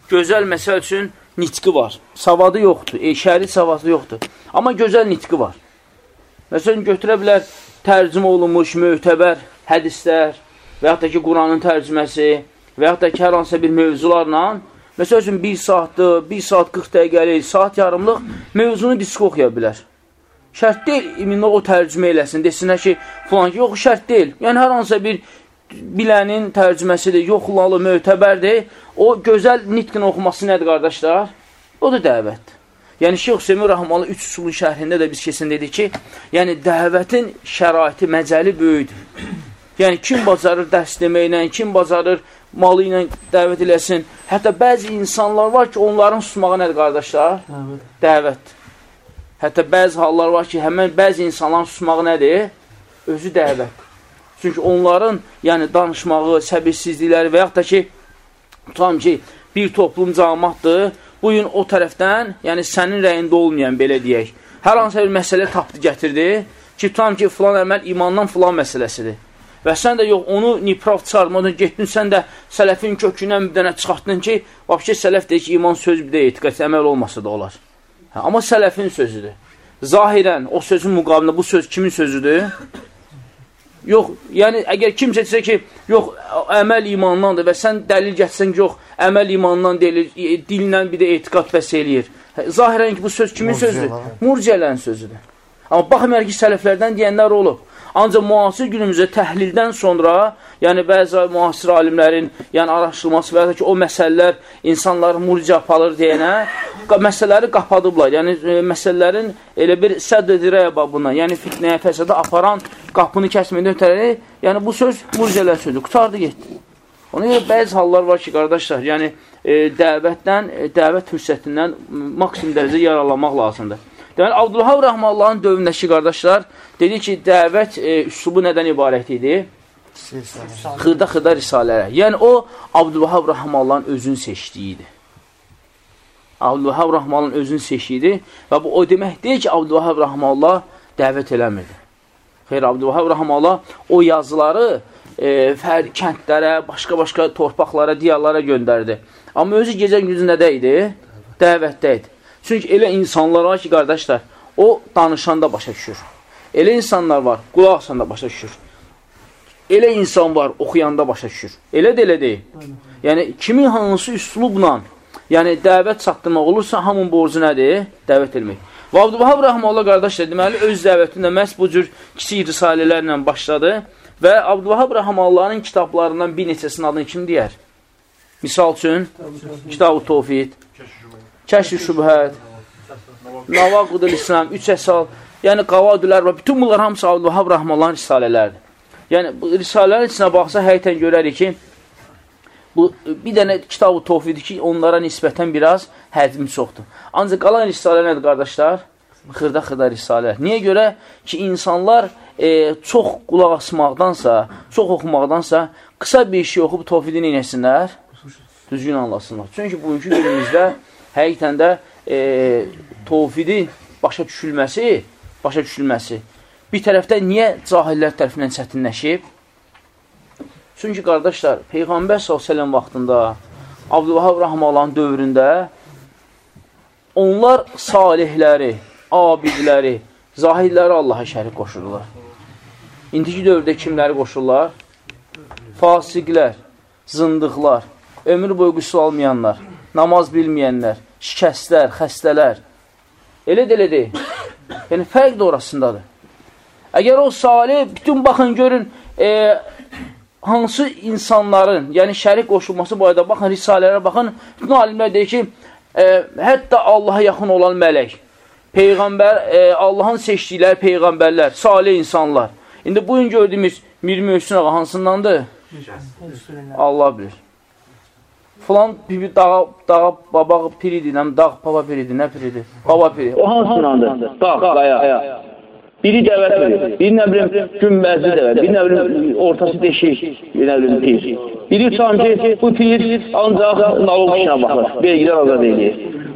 gözəl məsəl üçün nitqi var. Savadı yoxdur, şəri savadı yoxdur. Amma gözəl nitqi var. Məsələn, götürə bilər tərcümə olunmuş, möhtəbər hədislər və yaxud da ki, Quranın tərcüməsi və yaxud da ki, hər hansısa bir mövzularla, məsəl üçün 1 saatdır, 1 saat 40 dəqiqəlik, saat yarımlıq mövzunu diski oxuya bilər. Şərt deyil, iminlə o tərcümə eləsin, desinlər ki, filan ki, yox, şərt deyil. Yəni, hər hansısa bir bilənin tərcüməsidir, yoxlalı, möhtəbərdir. O, gözəl nitqin oxuması nədir, qardaşlar? O da dəvət. Yəni, Şeyx Hüseymin Rəhmalı 3 usulun şərhində də biz kesin dedik ki, yəni, dəvətin şəraiti, məcəli böyüdür. Yəni, kim bacarır dərs deməklə, kim bacarır malı ilə dəvət eləsin. Hətta bəzi insanlar var ki, onların susmağı nədir, qardaşlar? Dəvət. Hətta bəzi hallar var ki, həmən bəzi insanların susmağı nədir? Özü dəvət. Çünki onların, yəni, danışmağı, səbirsizlikləri və yaxud da ki, tutam ki, bir toplum cəmaatdır, bu gün o tərəfdən, yəni sənin rəyində olmayan, belə deyək, hər hansı bir məsələ tapdı, gətirdi ki, tutam ki, filan əməl imandan filan məsələsidir. Və sən də yox, onu niprav çıxarmadan getdin, sən də sələfin kökündən bir dənə çıxartdın ki, vəbşə sələf deyir ki, iman söz bir də etiqət, əməl olmasa da olar. Amma sələfin sözüdür. Zahirən, o sözün müqabilində bu söz kimin sözüdür? Yox, yəni əgər kimsə desə ki, yox, əməl imandandır və sən dəlil gətirsən ki, yox, əməl imandan deyilir, dillə bir də etiqat bəs eləyir. Zahirən ki, bu söz kimin sözüdür? Murciələrin sözüdür. Amma baxmayaraq ki, sələflərdən deyənlər olub. Ancaq müasir günümüzdə təhlildən sonra, yəni bəzi müasir alimlərin yəni araşdırması və ya ki, o məsələlər insanları murciə apalır deyənə, məsələləri qapadıblar. Yəni, məsələlərin elə bir sədd-dirəyə babından, yəni fitnəyə, fəsada aparan qapını kəsmədən ötərəli, yəni bu söz murciələr sözü, qutardı getdi. Ona görə bəzi hallar var ki, qardaşlar, yəni dəvət fürsətindən maksimum dərəcə yararlanmaq lazımdır. Deməli, Abdülvahab Rəhməllahın dövründəki qardaşlar dedi ki, dəvət üslubu nədən ibarət idi? Xırda-xırda risalələr. Yəni, o, Abdülvahab Rəhməllahın özünü seçdiyidir. Abdülvahab Rəhməllahın özünü seçdiyidir və bu o demək deyil ki, Abdülvahab Rəhməllah dəvət eləmirdi. Xeyr, Abdülvahab Rəhməllah o yazıları kəndlərə, başqa-başqa torpaqlara, diyarlara göndərdi. Amma özü gecə-gündüz nədə idi? Dəvətdə idi. Çünki elə insanlar var ki, qardaşlar, o danışanda başa düşür. Elə insanlar var, qulaq asanda başa düşür. Elə insan var, oxuyanda başa düşür. Elə də elə deyil. Yəni, kimin hansı üslubla, yəni dəvət çatdırmaq olursa, hamın borcu nədir? Dəvət etmək. Və Abdülvahab Rəhməllah qardaşlar, deməli, öz dəvətində məhz bu cür kiçik risalələrlə başladı və Abdülvahab Rəhməllahın kitablarından bir neçəsinin adını kim deyər? Misal üçün, Kitab-ı Tovfid, Kəşf-i Şübhət, Navaqudul İslam, 3 əsal, yəni Qavadülər və bütün bunlar hamısı Abdülvahab Rəhməllahın risalələrdir. Yəni, bu risalələrin içinə baxsa, həqiqətən görərik ki, bu bir dənə Kitab-ı Tovfid ki, onlara nisbətən biraz həcmi çoxdur. Ancaq qalan risalə nədir, qardaşlar? Xırda-xırda risalələr. Niyə görə ki, insanlar çox qulaq asmaqdansa, çox oxumaqdansa, qısa bir şey oxub Tovfidi neynəsinlər? Düzgün anlasınlar. Çünki bugünkü günümüzdə həqiqətən də Tovfidi başa düşülməsi bir tərəfdə niyə cahillər tərəfindən çətinləşib? Çünki, qardaşlar, Peyğəmbər s.ə.v vaxtında, Abdülvahab Rəhməllahın dövründə onlar salihləri, abidləri, zahidləri Allaha şərik qoşurlar. İndiki dövrdə kimləri qoşurlar? Fasiqlər, zındıqlar, ömür boyu qüsül almayanlar, namaz bilməyənlər, şikəstlər, xəstələr. Elə deyil. Yəni, fərq də orasındadır. Əgər o salih, bütün baxın, görün, hansı insanların, yəni şərik qoşulması bu ayda, baxın, risalələrə baxın, bütün alimlər deyir ki, hətta Allaha yaxın olan mələk, Peyğəmbər, Allahın seçdikləri Peyğəmbərlər, salih insanlar. İndi bugün gördüyümüz Mir Möhsün ağa hansındandır? Allah bilir. Filan dağa baba piridir, dağ baba piridir, nə piridir? Baba piri. O hansındandır? Dağ, qaya. Biri dəvət biri nə bilim günbəzli dəvət, biri nə bilim ortası deşik, nə bilim pir. Biri uçan ki, bu pir ancaq nalov işinə baxır, vergilər azad edir.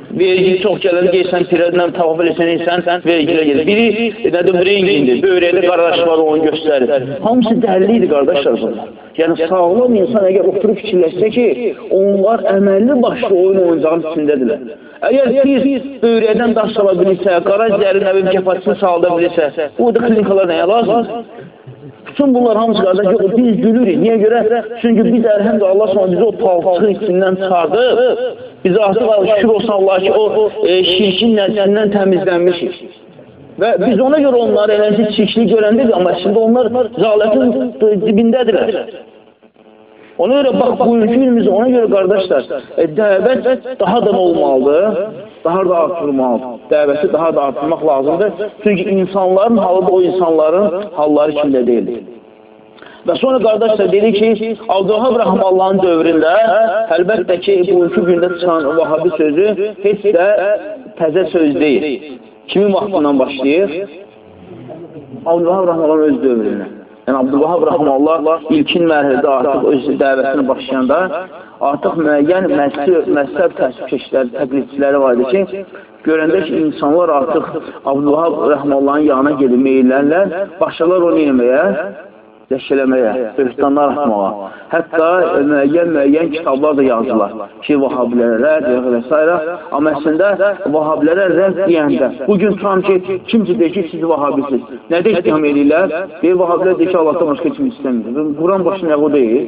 vergi çox gəlir, geysən, pirədən tavaf eləsən, vergilə gedir. Biri nədir, rengindir, böyrəkli qardaşlar onu göstərir. Hamısı dəliliydi, qardaşlar bunlar. Yəni, sağlam insan əgər oturub fikirləşsə ki, onlar əməlli başlı oyun oyuncağın içindədirlər. Əgər siz böyrəkdən daş sala bilirsə, qara zərin əvim kəfatsını sağlada bilirsə, bu da klinikalar nəyə lazımdır? Bütün bunlar hamısı qardaş, yox, biz gülürük. Niyə görə? Çünki biz əlhəmdə Allah sonra bizi o palçıq içindən çıxardıb, biz artıq şükür olsun Allah ki, o şirkin nəzərindən təmizlənmişik. Və biz ona görə onları eləncə çirkli görəndədir, amma şimdi onlar zalətin dibindədirlər. Ona görə, bax, bugünkü günümüzdə ona görə, qardaşlar, dəvət daha da olmalıdır, daha da artırmalıdır. Dəvəti daha da artırmaq lazımdır. Çünki insanların halı da o insanların halları içində deyildir. Və sonra qardaşlar dedi ki, Abdülvahab Rəhmallahın dövründə əlbəttə ki, bugünkü gündə çıxan Vahabi sözü heç də təzə söz deyil. Kimin vaxtından başlayır? Abdülvahab Rəhmallahın öz dövründə. Yəni, Abdülvahab Rəhmallah ilkin mərhələdə artıq öz dəvətini başlayanda artıq müəyyən məzhəb təqlidçiləri var idi ki, görəndə ki, insanlar artıq Abdülvahab Rəhmallahın yanına gedib meyillərlər, başlarlar onu yeməyə, dəşələməyə, böhtanlar atmağa. Hətta müəyyən kitablar da yazdılar ki, Vahabilərə və s. Amma əslində, Vahabilərə rədd deyəndə, bugün tutam ki, kimcə deyir ki, siz Vahabisiz. Nədə ittiham edirlər? Deyir, Vahabilər deyir ki, Allahdan başqa kim istəmir. Quran başına o deyil.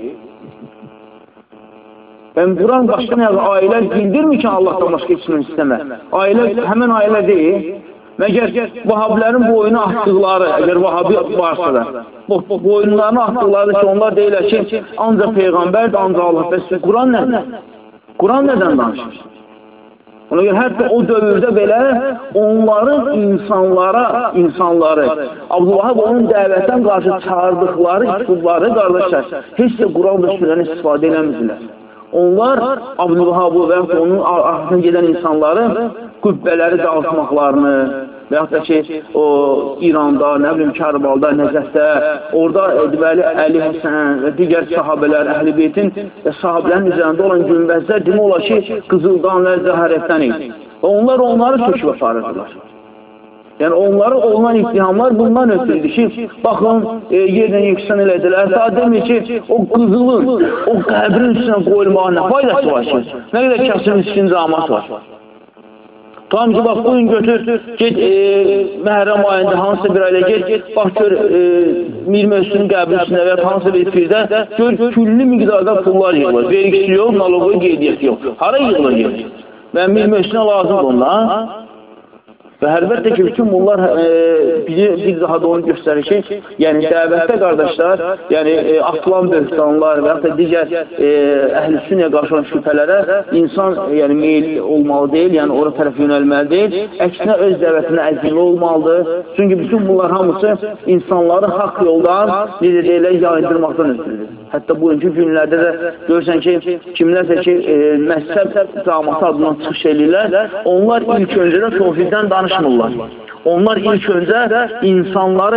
Quran başqa nə yazır? Ailə bildirmir ki, Allahdan başqa kim istəmir. Həmən ailə deyil. Məgər Vahabilərin boyunu atdıqları, əgər Vahabi varsa da, boyunlarını atdıqları ki, onlar deyirlər ki, ancaq Peyğəmbərdir, ancaq Allah. Bəs Quran nədir? Quran nədən danışır? Ona görə, hətta o dövrdə belə onların insanları, Abdülvahab onun dəvətdən qarşı çağırdıqları üslubları, qardaşlar, heç də Quran və sürəni istifadə eləmizdirlər. Onlar Abdülvahabı və onun arxasına gedən insanları qübbələri dağıtmaqlarını və yaxud da ki, o İranda, nə bilim, Kərbalda, Nəcəfdə, orada deməli, Əli Həsən və digər sahabələr, Əhl-i Beytin və sahabələrin üzərində olan günbəzlər demək olar ki, qızıldan və zəhərətdən idi. Və onlar onları söküb aparırdılar. Yəni, onları olunan ittihamlar bundan ötürüdür ki, baxın, yerlə yeksan elədilər. Daha demir ki, o qızılın, o qəbrin üstünə qoyulmağa nə faydası var ki? Nə qədər kəsin miskin camat var. Tam ki, bax, bugün götür, get, Məhrəm ayında hansısa bir ailə get, bax, gör, Mir Mövsünün qəbrin üstünə və hansısa bir firdə, gör, küllü miqdarda pullar yığılır. Vergisi yox, naloqu qeydiyyəti yox. Hara yığılır? Və Mir Mövsünə lazım bunlar. Və əlbəttə ki, bütün bunlar bir daha da onu göstərir ki, yəni dəvətdə qardaşlar, yəni atılan böhtanlar və yaxud da digər əhl-i-sünnəyə qarşı olan şübhələrə insan yəni meyil olmalı deyil, yəni ora tərəf yönəlməli deyil, əksinə öz dəvətində əzmli olmalıdır. Çünki bütün bunlar hamısı insanları haqq yoldan, necə deyilər, yaydırmaqdan ötürülür. Hətta bugünkü günlərdə də görürsən ki, kimlərsə ki, məzhəb cəmaatı adından çıxış edirlər, onlar ilk öncə də tövhiddən danışmırlar. Onlar ilk öncə insanları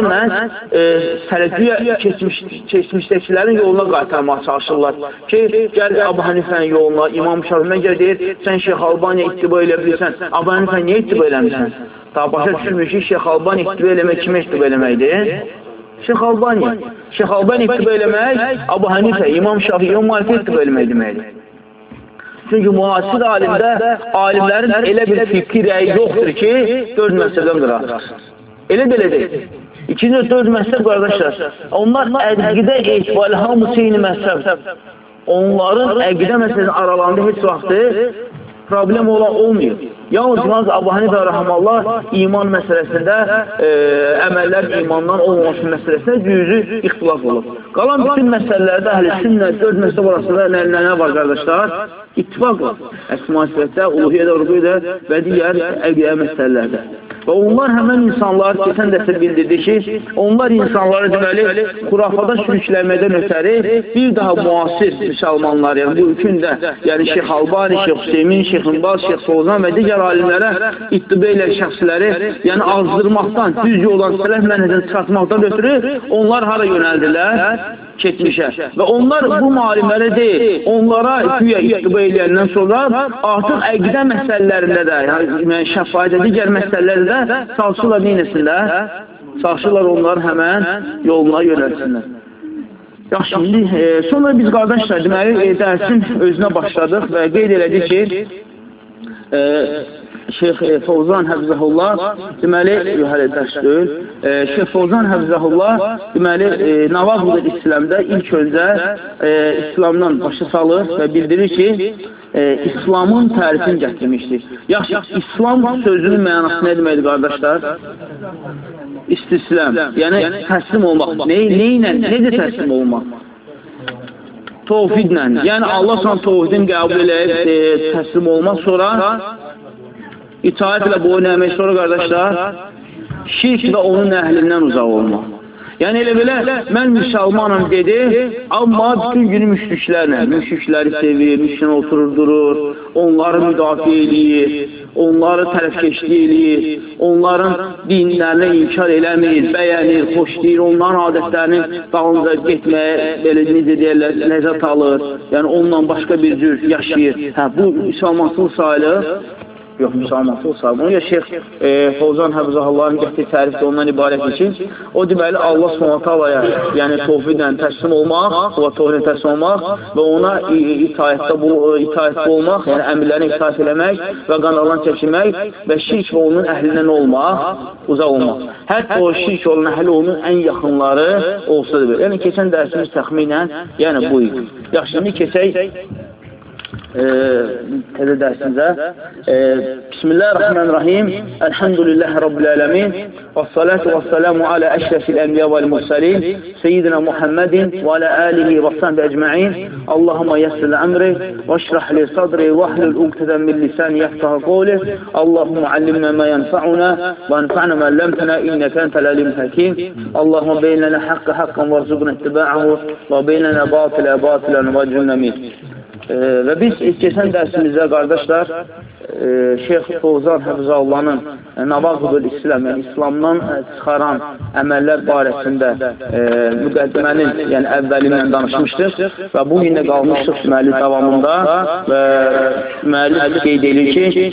sələfiyə keçmişdəkilərin yoluna qaytarmağa çalışırlar. Ki, gəl Əbu Hənifənin yoluna, İmam Şafii gəl deyir, sən Şeyx Albaniyə ittiba elə bilirsən, Əbu Hənifə niyə ittiba eləmirsən? Daha başa düşürmüş ki, Şeyx Albaniyə ittiba eləmək kimə ittiba eləməkdir? Şeyx Albaniyə. Şeyx Albaniyə ittiba eləmək, Əbu Hənifə, İmam Şafii, İmam Malikə ittiba eləmək deməkdir. Çünki müasir alimlərin elə bir fikri rəyi yoxdur ki, 4 məsələdən artıq. Elə belə deyil. İkinci 4 məsələ, qardaşlar, onlar əqidə etibarı hamısı eyni məsələ. Onların əqidə məsələsinin aralarında heç vaxtı problem olmuyor. Yalnız Əbu Hənifə rəhməllah iman məsələsində əməllər imandan olmaması məsələsində cüzü ixtilaf olur. Qalan bütün məsələlərdə əhl-i-sünnə 4 məsələ arasında nə var, qardaşlar? İttifaq var. Əsma-i sifətdə, uluhiyyədə, rübüyədə və digər əqidə məsələlərdə. Və onlar həmən insanlar, keçən dəsə bildirdi ki, onlar insanları deməli, xurafada sürükləməkdən ötəri bir daha müasir müsəlmanlar, yəni bu hükümdə, yəni Şeyx Albani, Şeyx Hüseymin, Şeyx Nbaz, Şeyx Sozan və digər alimlərə ittibə ilə şəxsləri, yəni azdırmaqdan, düz yoldan, sələf mənhəcdən çıxartmaqdan ötürü onlar hara yönəldilər? keçmişə. Və onlar bu alimlərə deyil, onlara güya ittiba eləyəndən sonra artıq əqidə məsələlərində də, yəni şəfaət digər məsələlərdə də çalışırlar neynəsində? Çalışırlar onları həmən yoluna yönəlsinlər. Yaxşı, sonra biz qardaşlar, deməli, dərsin özünə başladıq və qeyd elədik ki, Şeyx Fovzan Həfzəhullah, deməli, hələ dərs deyil, Şeyx Fovzan Həfzəhullah, deməli, Navaqul İslamda ilk öncə İslamdan başa salır və bildirir ki, İslamın tərifini gətirmişdir. Yaxşı, İslam sözünün mənası nə deməkdir, qardaşlar? İstislam, yəni təslim olmaq. Necə təslim olmaq? Tovhidlə, yəni Allah sana tovhidin qəbul eləyib təslim olmaq, sonra itaət ilə boyun əymək, sonra qardaşlar, şirk və onun əhlindən uzaq olmaq. Yəni elə belə, mən müsəlmanım dedi, amma bütün günü müşrikləri sevir, müşriklə oturur, durur, onları müdafiə eləyir, onları tərəfkeşlik eləyir, onların dinlərini inkar eləmir, bəyənir, xoş deyir, onların adətlərinin dalınca getməyə, belə necə deyərlər, ləzzət alır, yəni onunla başqa bir cür yaşayır. Bu müsəlmansız sayılır. Yox, müsəlmansız sayılır. Bunu ya Şeyx Fovzan Həfzəhullahın gətirdiyi tərif də ondan ibarətdir ki, o deməli Allah Subhanahu-Taalaya, yəni tövhidlə təslim olmaq, o tövhidlə təslim olmaq və ona itaətli olmaq, yəni əmrlərinə itaət eləmək və qanağından çəkinmək və şirk və onun əhlindən olmaq, uzaq olmaq. Hətta o şirk olan əhli onun ən yaxınları olsa da belə. Yəni keçən dərsimiz təxminən, yəni bu idi. Yaxşı, şimdi keçək təzə dərsimizə. Bismillahirrahmanirrahim. Elhamdülillahi Rabbil ələmin. Və salatu və salamu alə əşrəfil ənbiya vəl mürsəlin. Seyyidina Muhammedin və alə alihi və sahbi əcma'in. Allahumma yəssir əmri və şrah li sadri və ahlul uqtədən min lisani yəfqaha qawli. Allahumma allimna ma yanfa'una və anfa'na ma ləmtəna innəkə entəl alim həkim. Allahumma beynənə haqqı haqqan və rzuqna ittiba'ahu və beynənə batilə batilən və cünnə min. Və biz keçən dərsimizdə, qardaşlar, Şeyx Fovzan Həfzəhullahın Navaqul İslam, yəni İslamdan çıxaran əməllər barəsində müqəddimənin, yəni əvvəlindən danışmışdıq və bu gün də qalmışdıq müəllif davamında və müəllif qeyd edir ki,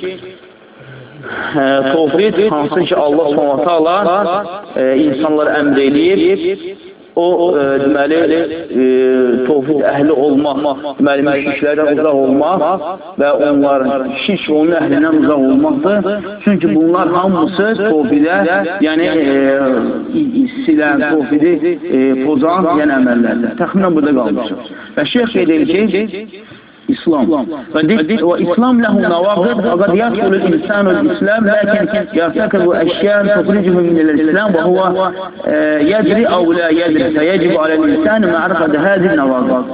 tövhid hansı ki Allah Subhanahu insanlara əmr eləyir, o deməli tövhid əhli olmaq, deməli müşriklərdən uzaq olmaq və onların şirk onun əhlindən uzaq olmaqdır. Çünki bunlar hamısı tövhidə, yəni silən, tövhidi pozan, yəni əməllərdir. Təxminən burada qalmışıq. Və şeyx edir ki, İslam. وإسلام له نواقض وقد يدخل الإنسان الإسلام لكن يرتكب أشياء تخرجه من الإسلام وهو يدري أو لا يدري فيجب على الإنسان معرفة هذه النواقض.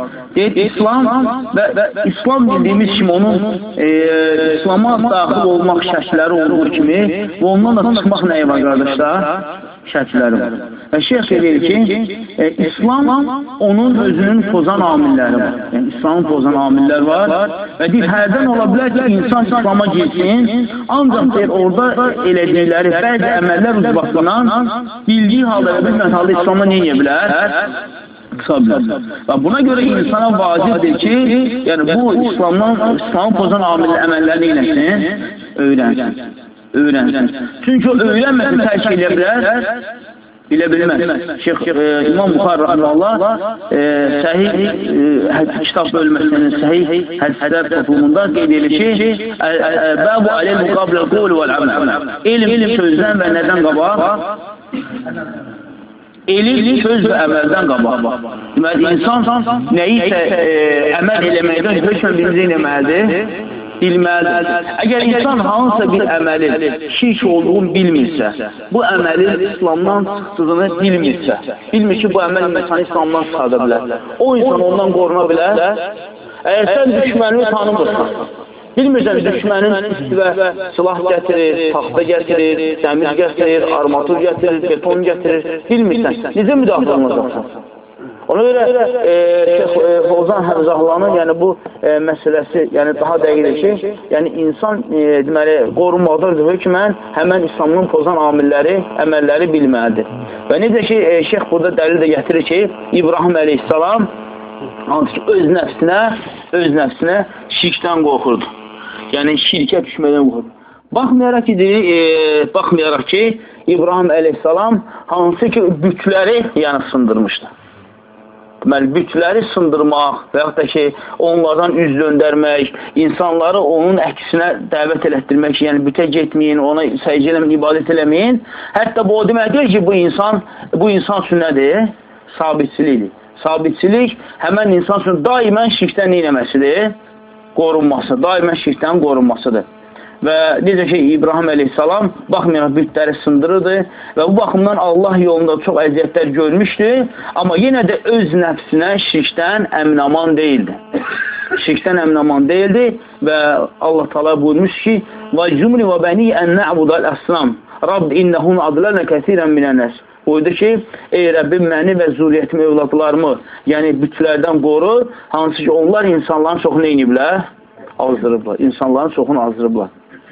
İslam bildiğimiz kimi onun İslam'a daxil olmaq şərtləri olduğu kimi və ondan da çıxmaq nəyi var qardaşlar? Şərtləri var. Və şeyx edir ki, İslam onun özünün pozan amilləri var. Yəni İslamın pozan amillər var və deyir, hərdən ola bilər ki, insan İslam'a girsin, ancaq deyir, orada elədikləri bəzi əməllər ucbatından bildiyi halda və bilmən halda İslam'a nə edə bilər? Və buna görə insana vacibdir ki, yəni bu İslamı pozan əməlləri eləsin, öyrənsin. Çünki o öyrənməsin tərk edə bilər, bilə bilməz. Şeyx İmam Buxari rahimehullah səhih kitab bölməsinin səhih hədislər toplumunda qeyd edir ki, bəbu aləl müqabilə qul vəl əməl. Elm sözdən və nədən qabaq? Elm söz və əməldən qabaq. Deməli, insan nəyisə əməl eləməkdən hökmən birinci eləməlidir? Bilməlidir. Əgər insan hansısa bir əməlin şirk olduğunu bilmirsə, bu əməlin İslamdan çıxdığını bilmirsə, bilmir ki, bu əməl insanı İslamdan çıxarda bilər. O insan ondan qoruna bilər. Əgər sən düşmənini tanımırsan, bilmirsən düşmənin üstüvə silah gətirir, taxta gətirir, dəmir gətirir, armatur gətirir, beton gətirir, bilmirsən, necə müdafiə olunacaqsan? Ona görə Şeyx Fovzan Həmzahlanın yəni bu məsələsi yəni daha dəqiqdir ki, yəni insan deməli qorunmaqdadır hökmən həmən İslamın pozan amilləri, əməlləri bilməlidir. Və necə ki, Şeyx burada dəlil də gətirir ki, İbrahim əleyhissalam hansı ki, öz nəfsinə şirkdən qorxurdu. Yəni şirkə düşmədən qorxurdu. Baxmayaraq ki, İbrahim əleyhissalam hansı ki, bütləri yəni sındırmışdı. Deməli, bütləri sındırmaq və yaxud da ki, onlardan üz döndərmək, insanları onun əksinə dəvət elətdirmək, yəni bütə getməyin, ona səcdə eləməyin, ibadət eləməyin. Hətta bu o deməkdir ki, bu insan üçün nədir? Sabitçilikdir. Sabitçilik həmən insan üçün daimən şirkdən eləməsidir? Qorunması, daimən şirkdən qorunmasıdır. Və necə ki, İbrahim əleyhissalam baxmayaraq bütləri sındırırdı və bu baxımdan Allah yolunda çox əziyyətlər görmüşdü, amma yenə də öz nəfsinə şirkdən əminaman deyildi. Şirkdən əminaman deyildi və Allah Teala buyurmuş ki, وَجُمْرِ وَبَنِي أَنْ نَعْبُدَ الْأَسْلَامِ رَبِّ إِنَّهُمْ عَدْلَنَ كَثِيرًا مِنَ النَّاسِ Buyurdu ki, ey Rəbbim məni və zuriyyətimi, evladlarımı, yəni bütlərdən qoru, hansı ki, onlar insanların çoxunu eyniblər, azdırıblar, insanların çoxunu azdırıblar.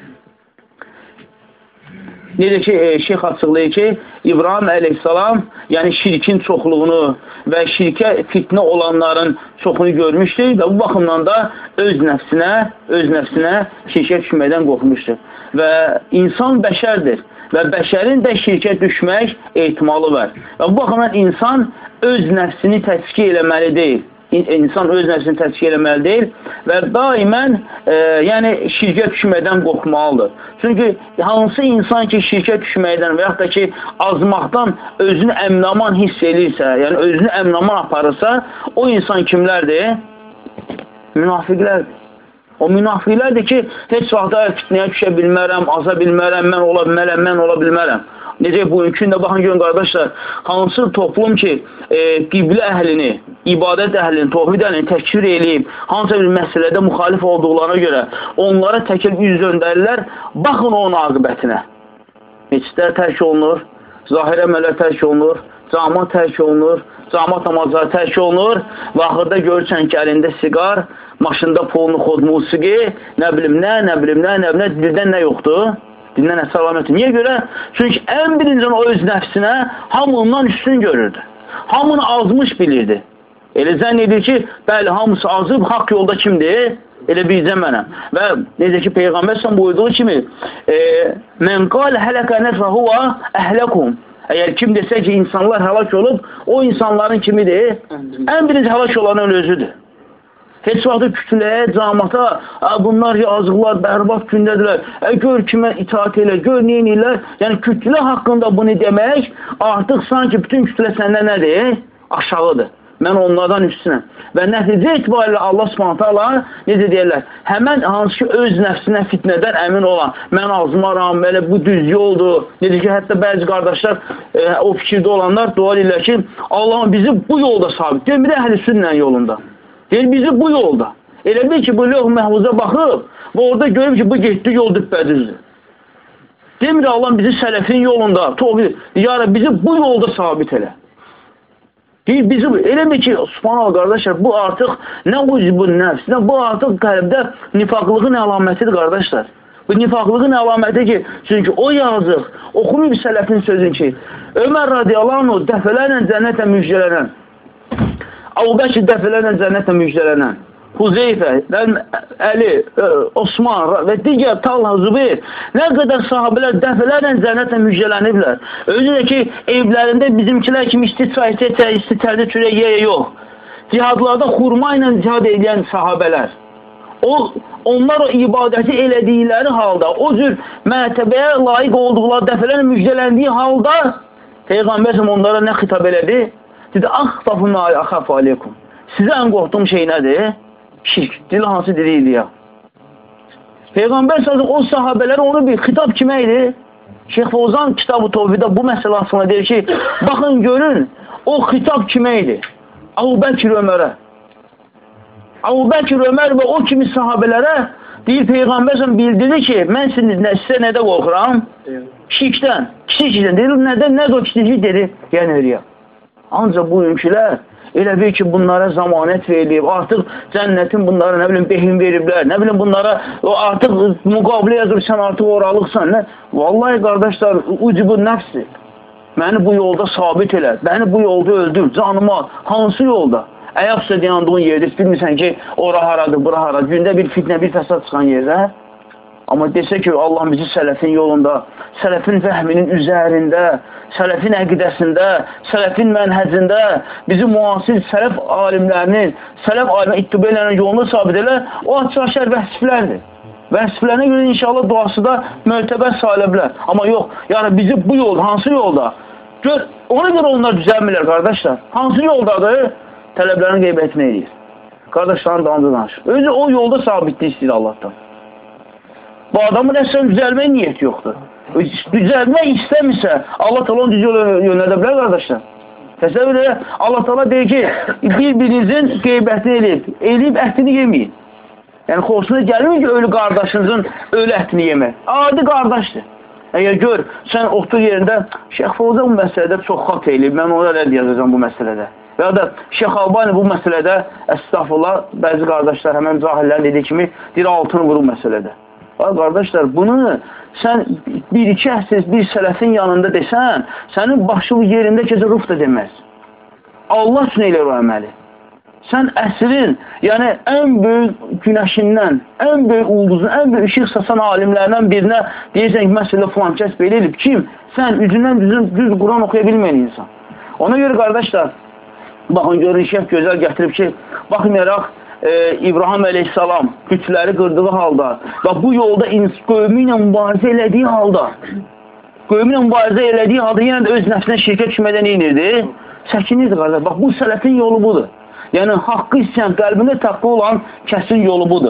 Necə ki, Şeyx açıqlayır ki, İbrahim əleyhissalam yəni şirkin çoxluğunu və şirkə fitnə olanların çoxunu görmüşdür və bu baxımdan da öz nəfsinə şirkə düşməkdən qorxmuşdur. Və insan bəşərdir və bəşərin də şirkə düşmək ehtimalı var. Və bu baxımdan insan öz nəfsini təzkiyə eləməli deyil. İnsan öz nəfsini təzkiyə eləməli deyil və daimən yəni şirkə düşməkdən qorxmalıdır. Çünki hansı insan ki şirkə düşməkdən və yaxud da ki azmaqdan özünü əminaman hiss edirsə, yəni özünü əminaman aparırsa, o insan kimlərdir? Münafiqlərdir. O münafiqlərdir ki, heç vaxtda fitnəyə düşə bilmərəm, aza bilmərəm, mən ola bilmərəm. Necə bugünkü də baxın görün qardaşlar, hansı toplum ki qiblə əhlini, ibadət əhlini, tohid əhlini təkfir eləyib, hansı bir məsələdə müxalif olduqlarına görə onlara təkil üz döndərirlər, baxın onun aqibətinə. Meçidlər tərk olunur, zahir əməllər tərk olunur, cəmaət tərk olunur, cəmaət namazları tərk olunur və axırda görürsən ki, əlində siqar, maşında polunu xod musiqi, nə bilim nə, dildən nə yoxdur? Dindən əsər alaməti. Niyə görə? Çünki ən birinci o öz nəfsinə hamından üstün görürdü. Hamını azmış bilirdi. Elə zənn edir ki, bəli, hamısı azıb, haqq yolda kimdir? Elə bircə mənəm. Və necə ki, Peyğəmbər sən buyurduğu kimi mən qal hələkə nəfəhuvə əhləkum. Əgər kim desə ki, insanlar həlak olub, o insanların kimidir? Ən birinci həlak olanın özüdür. Heç vaxtı kütləyə, camata, bunlar yazıqlar, bərbad gündədirlər, gör kimə itaat elə, gör neyinirlər. Yəni kütlə haqqında bunu demək, artıq sanki bütün kütlə səndən nədir? Aşağıdır. Mən onlardan üstünəm. Və nəticə etibarilə Allah Subhanahu necə deyərlər? Həmən hansı ki öz nəfsinə fitnədən əmin olan, mən azmaram, belə bu düz yoldur. Necə ki, hətta bəzi qardaşlar o fikirdə olanlar dua edirlər ki, Allah'ım bizi bu yolda sabit. Deyir, bir də əhl-i sünnə yolunda. Deyir, bizi bu yolda. Elə bil ki, bu lövh məhvuza baxıb və orada görüb ki, bu getdi yol düppədizdir. Demir Allah bizi sələfin yolunda, ya bizi bu yolda sabit elə. Deyir, bizi, elə bil ki, subhanallah qardaşlar, bu artıq nə ucbun nəfs, bu artıq qəlbdə nifaqlığın əlamətidir qardaşlar. Bu nifaqlığın əlaməti ki, çünki o yazıq, oxumayıb sələfin sözün ki, Ömər radiyallahu anh dəfələrlə cənnətə müjdələnən, Əbu Bəkir dəfələrlə cənnətlə müjdələnən, Huzeyfə, Əli, Osman və digər Talha, Zübeyir, nə qədər sahabələr dəfələrlə cənnətlə müjdələniblər. Özü də ki, evlərində bizimkilər kimi isti çay içəcək, isti tərdə çörək yeyə yox. Cihadlarda xurma ilə cihad edən sahabələr. Onlar o ibadəti elədikləri halda, o cür mərtəbəyə layiq olduqları dəfələrlə müjdələndiyi halda Peyğəmbər onlara nə xitab elədi? Dedi, axaf aleykum. Sizə ən qorxduğum şey nədir? Şirk. Dili hansı diliydi ya? Peyğəmbər sözü o sahabələrə onu bir xitab kimə idi? Şeyx Fovzan kitab-ı Tövhiddə bu məsələ haqqında deyir ki, baxın görün, o xitab kimə idi? Əbu Bəkir Ömərə. Əbu Bəkir Ömər və o kimi sahabələrə deyir, Peyğəmbər bildirdi ki, mən sizə nədə qorxuram? Şirkdən, kiçik şirkdən. Deyir, nədir o kiçik dedi? Yəni, riya. Ancaq bugünkülər elə bil ki, bunlara zamanət verilib, artıq cənnətin bunlara, nə bilim, behin veriblər, nə bilim, bunlara artıq müqabilə yazıb, sən artıq oralıqsan, nə? Vallahi, qardaşlar, ucubu nəfsdir. Məni bu yolda sabit elə, məni bu yolda öldür, canıma, hansı yolda? Əyaq üstə deyandığın yerdə, bilmirsən ki, ora haradır, bura haradır, gündə bir fitnə, bir fəsad çıxan yerdə. Amma desə ki, Allah bizi sələfin yolunda, sələfin fəhminin üzərində, sələfin əqidəsində, sələfin mənhəcində, bizi müasir sələf alimlərinin, sələf alimə ittibə eləyən yolunda sabit elə, o açıq-aşər vəsiflərdir. Vəsiflərinə görə inşallah duası da mötəbər sayıla bilər. Amma yox, yəni bizi bu yolda, hansı yolda? Gör, ona görə onlar düzəlmirlər, qardaşlar. Hansı yoldadır? Tələblərini qeybətini edir. Qardaşların dalında danışır. Özü o yolda sabitlik istəyir Allahdan. Bu adamın əslən düzəlməyə niyyət yoxdur. Düzəlmək istəmirsə, Allah təala onu düz yola yönlədə bilər, qardaşlar. Təsəvvür elə, Allah təala deyir ki, bir-birinizin qeybətini eləyib ətini yeməyin. Yəni, xoşuna gəlmir ki, ölü qardaşınızın ölü ətini yemək. Adi qardaşdır. Əgər gör, sən otur yerində, Şeyx Fovzan bu məsələdə çox xat eləyib, mən ona rədd yazacağım bu məsələdə. Və ya da Şeyx Albani bu məsələdə, əstəğfurullah, bəzi qardaşlar həmən cahillər dediyi kimi, deyir, altını vurur məsələdə. Qardaşlar, bunu sən bir-iki əsr bir sələfin yanında desən, sənin başı yerində keçə ruh da deməz. Allah üçün elə o əməli. Sən əsrin, yəni ən böyük günəşindən, ən böyük ulduzun, ən böyük işıq saçan alimlərdən birinə deyəcək ki, məsələ filan kəs belə edib. Kim? Sən üzündən düz Quran oxuya bilməyən insan. Ona görə qardaşlar, baxın, görün, Şeyx gözəl gətirib ki, baxmayaraq, İbrahim əleyhissalam bütləri qırdığı halda və bu yolda qövmü ilə mübarizə elədiyi halda yenə də öz nəfsinə şirkət düşmədən inirdi, çəkinirdi, qardaş. Bax, bu sələfin yolu budur. Yəni, haqqı istəyən, qəlbində təqva olan kəsin yolu budur.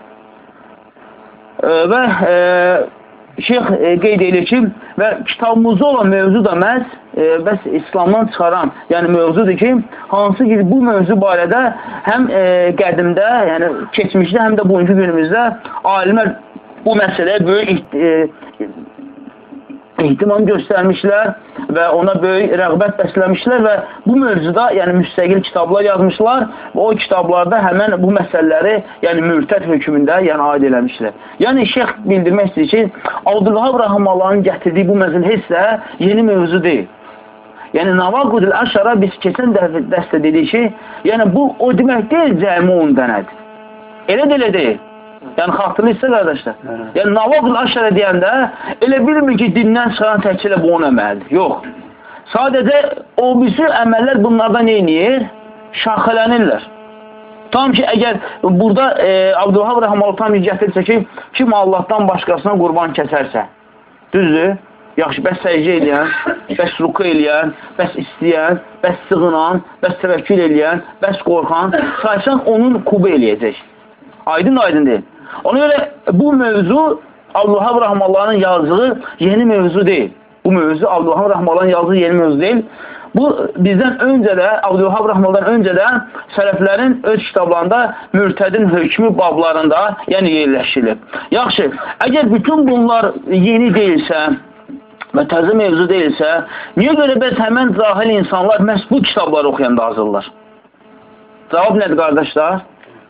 Və Şeyx qeyd edir ki, və kitabımızda olan mövzu da məhz bəs İslamdan çıxaran, yəni mövzudur ki, hansı ki bu mövzu barədə həm qədimdə, yəni keçmişdə, həm də bugünkü günümüzdə alimlər bu məsələyə böyük ehtimam göstərmişlər və ona böyük rəğbət bəsləmişlər və bu mövzuda yəni müstəqil kitablar yazmışlar və o kitablarda həmən bu məsələləri yəni mürtəd hökmündə yəni aid eləmişlər. Yəni Şeyx bildirmək istəyir ki, Abdülvahab Rəhəmallahın gətirdiyi bu məsələ heç də yeni mövzu deyil. Yəni Navaqudul Əşara biz keçən dəstə dedik ki, yəni bu o demək deyil cəmi 10 dənədir. Elə də elə deyil. Yəni xatırlayırsa qardaşlar. Yəni Navaqul Əşərə deyəndə elə bilmir ki, dindən çıxan təkcə bu 10 əməldir. Yox. Sadəcə o birisi əməllər bunlardan neyinir? Şaxələnirlər. Tam ki, əgər burada Abdülvahab Rəhəmallah tam gətirirsə ki, kim Allahdan başqasına qurban kəsərsə, düzdür? Yaxşı, bəs səcdə eləyən, bəs ruku eləyən, bəs istəyən, bəs sığınan, bəs təvəkkül eləyən, bəs qorxan, saysan onun kubu eləyəcək. Aydın deyil. Ona görə bu mövzu Abdülvahab Rəhəmallahın yazdığı yeni mövzu deyil. Bu mövzu Abdülvahab Rəhəmallahın yazdığı yeni mövzu deyil. Bu bizdən öncə də, Abdülvahab Rəhəmallahdan öncə də sələflərin öz kitablarında mürtədin hökmü bablarında yəni yerləşdirilib. Yaxşı, əgər bütün bunlar yeni deyilsə və təzə mövzu deyilsə, niyə görə bəs həmən cahil insanlar məhz bu kitabları oxuyanda hazırlar? Cavab nədir, qardaşlar?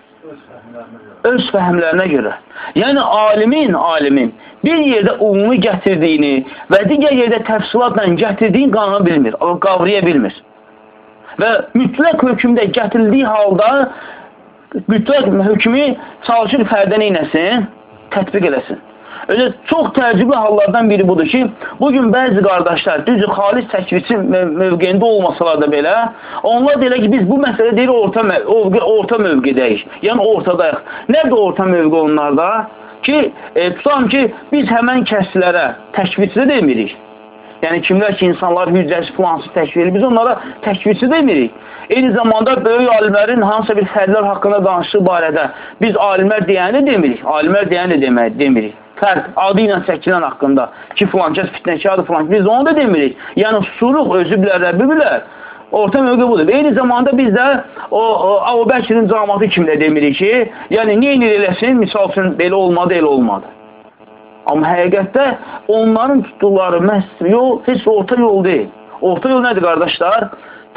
Öz fəhmlərinə görə. Yəni, alimin bir yerdə umumi gətirdiyini və digər yerdə təfsilatla gətirdiyini qavraya bilmir. Və mütləq hökmdə gətirildiyi halda mütləq hökmü çalışır fərdən eynəsin, tətbiq eləsin. Öyle çox təəccüblü hallardan biri budur ki, bugün bəzi qardaşlar düzü xalis təkvirçi mövqeyində olmasalar da belə, onlar deyirlər ki, biz bu məsələ deyil orta mövqedəyik, yəni ortadayıq. Nədir orta mövqe onlarda? Ki, tutalım ki, biz həmən kəslərə təkvirçi də demirik. Yəni kimlər ki, insanlar hüccəsi filansı təkvir edir, biz onlara təkvirçi demirik. Eyni zamanda böyük alimlərin hansısa bir fərqlər haqqında danışığı barədə biz alimlər deyəni demirik, alimlər deyəni demirik. Fərq, adı ilə çəkilən haqqında ki, filankəs fitnəkardır, filankəs, biz onu da demirik. Yəni, susuruq, özü bilər, Rəbbi bilər. Orta mövqe budur. Eyni zamanda biz də Əbu Bəkirin cəmaatı kimlə demirik ki, yəni, niyə eləsin, misal üçün, belə olmadı, elə olmadı. Amma həqiqətdə onların tutduqları yol heç orta yol deyil. Orta yol nədir, qardaşlar?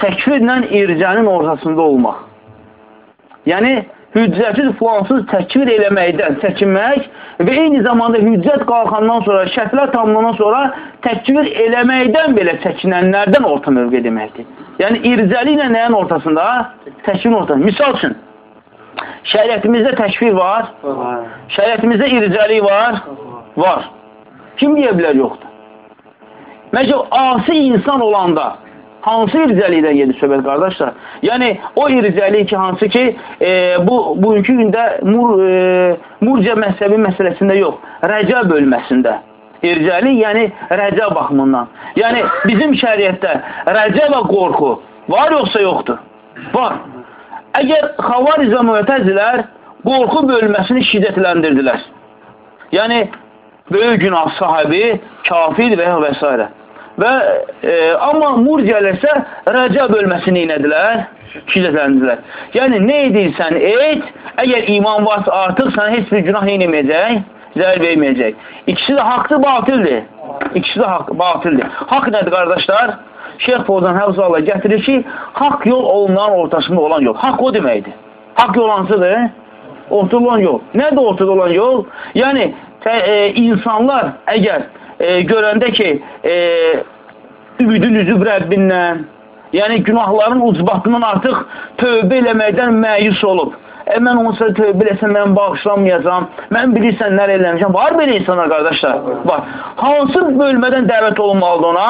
təkfirlə ircənin ortasında olmaq. Yəni, hüccətsiz filansız təkfir eləməkdən çəkinmək və eyni zamanda hüccət qalxandan sonra, şərtlər tamlanan sonra təkfir eləməkdən belə çəkinənlərdən orta mövqe deməkdir. Yəni, ircəli ilə nəyin ortasında? Təkfirin ortasında. Misal üçün, şəriətimizdə təkfir var, şəriətimizdə ircəli var, var. Kim deyə bilər yoxdur? Məcə, asi insan olanda hansı ircəlikdən gedir söhbət, qardaşlar? Yəni, o ircəlik ki, hansı ki, bugünkü gündə murciə məzhəbi məsələsində yox, rəca bölməsində. İrcəlik, yəni rəca baxımından. Yəni, bizim şəriətdə rəca və qorxu var yoxsa yoxdur? Var. Əgər xavariz və müətəzilər qorxu bölməsini şiddətləndirdilər. Yəni, böyük günah sahibi, kafir və s. Amma murciələr isə rəca bölməsini inədilər, şiddətləndirdilər. Yəni, nə edirsən et, əgər iman varsa artıq sana heç bir günah inməyəcək, zərər verməyəcək. İkisi də haqdır, batildir. İkisi də batildir. Haqq nədir, qardaşlar? Şeyx Fozan Həvzallah gətirir ki, haqq yol olunların ortasında olan yol. Haqq o deməkdir. Haqq yol hansıdır? Ortada olan yol. Nədir ortada olan yol? Yəni, insanlar əgər görəndə ki, ümidin üzüb Rəbbindən, yəni günahların ucbatından artıq tövbə eləməkdən məyus olub. Mən onsa tövbə eləsəm, mən bağışlanmayacam, mən bilirsən nə eləmişəm. Var belə insanlar, qardaşlar? Var. Hansı bölmədən dəvət olunmalıdır ona?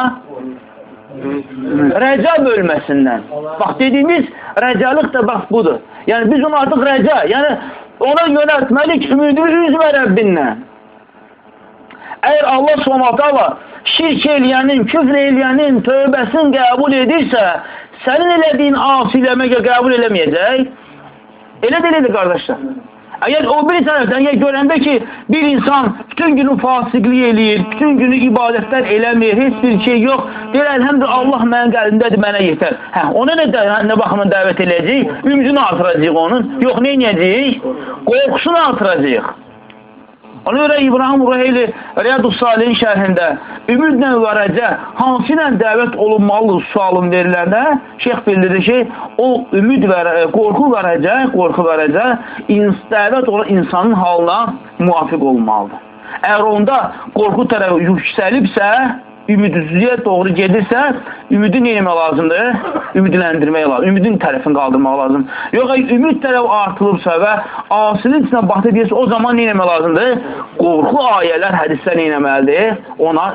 Rəca bölməsindən. Bax, dediyimiz rəcalıq da bax budur. Yəni, biz onu artıq rəca, yəni ona yönəltməlik ümidimiz üzvə Rəbbindən. Əgər Allah s.ə.v. şirk eləyənin, küfr eləyənin tövbəsini qəbul edirsə, sənin elədiyin asiləmə qəbul eləməyəcək. Elə də elədir, qardaşlar. Əgər o bir tərəfdən, əgər görəndə ki, bir insan bütün günü fasiqlik eləyir, bütün günü ibadətlər eləmir, heç bir şey yox, deyir, əlhəmdülillah, Allah mənim qəlbimdədir, mənə yetər. Ona nə baxımdan dəvət eləyəcək? Ümidini artıracaq onun. Yox, nə eləyəcək? Qorxusunu artıracaq. Ona görə İbrahim Ruheyli Riyad-ı Salihin şərhində ümidlə və rəcə hansı ilə dəvət olunmalıdır sualın veriləndə şeyx bildirir ki, o ümid və qorxu və rəcə dəvət olan insanın halına müvafiq olmalıdır. Əgər onda qorxu tərəfi yüksəlibsə, ümidsizliyə doğru gedirsə, ümidi neyləmək lazımdır? Ümidləndirmək lazım, ümidin tərəfini qaldırmaq lazım. Yox, ümid tərəfi artılıbsa və asinin içində batıb yesə, o zaman neyləmək lazımdır? Qorxu ayələr, hədislər neyləməlidir? Ona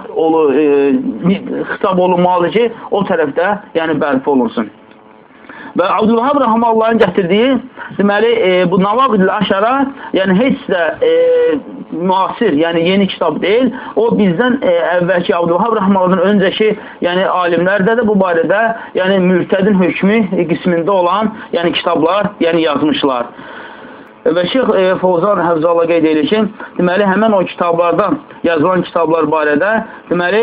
xitab olunmalıdır ki, o tərəfdə bərpa olunsun. Və Abdülvahab Rəhməllahın gətirdiyi, deməli, bu Navaqidül Aşara, yəni heç də müasir, yəni yeni kitab deyil. O bizdən əvvəlki Abdülvahab Rəhməllahdan öncəki, yəni alimlərdə də bu barədə, yəni mürtədin hökmü qismində olan, yəni kitablar, yəni yazmışlar. Və Şeyx Fozan Həvzallah qeyd edir ki, deməli, həmən o kitablardan yazılan kitablar barədə, deməli,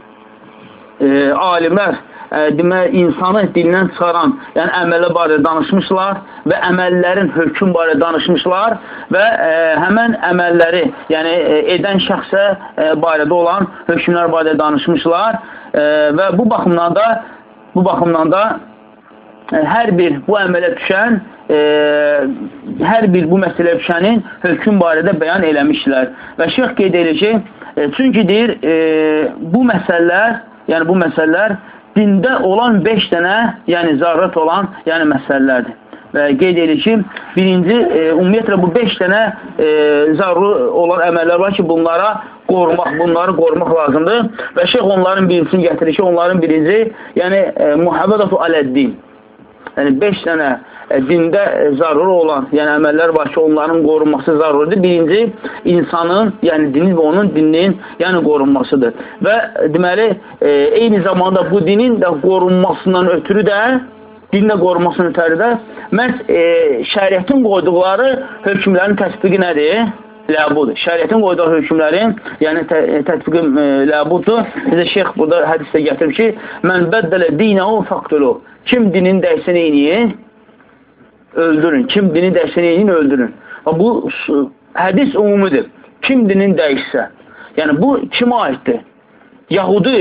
alimlər insanı dindən çıxaran, yəni əməllər barədə danışmışlar və əməllərin hökm barədə danışmışlar və həmən əməlləri, yəni edən şəxsə barədə olan hökmlər barədə danışmışlar və bu baxımdan da hər bir bu əmələ düşən, hər bir bu məsələ düşənin hökm barədə bəyan eləmişlər. Və şeyx qeyd edir ki, çünki deyir, bu məsələlər dində olan 5 dənə, yəni zarrat olan, yəni məsələlərdir. Və qeyd edir ki, birinci, ümumiyyətlə bu 5 dənə zarru olan əməllər var ki, bunları qorumaq lazımdır. Və şeyx onların birincisini gətirir ki, onların birinci, yəni muhabbətatu aləddin. Yəni 5 dənə dində zaruri olan, yəni əməllər var ki, onların qorunması zaruridir. Birinci, insanın, yəni dinin və onun dininin, yəni qorunmasıdır. Və deməli, eyni zamanda bu dinin də qorunmasından ötürü də, dinin də qorunmasından ötürü də, məhz şəriətin qoyduqları hökmlərin təsbiqi nədir? Ləbudur. Şəriətin qoyduğu hökmlərin, yəni tətbiqi ləbudur. Bizə şeyx burada hədisdə gətirib ki, mən bəddələ dinəu fəqtulu. Kim dinin dəyişən eyniyi? Öldürün. Kim dini dəyişən öldürün. Bu hədis umumidir. Kim dinin dəyişsə. Yəni bu kimə aiddir? Yahudi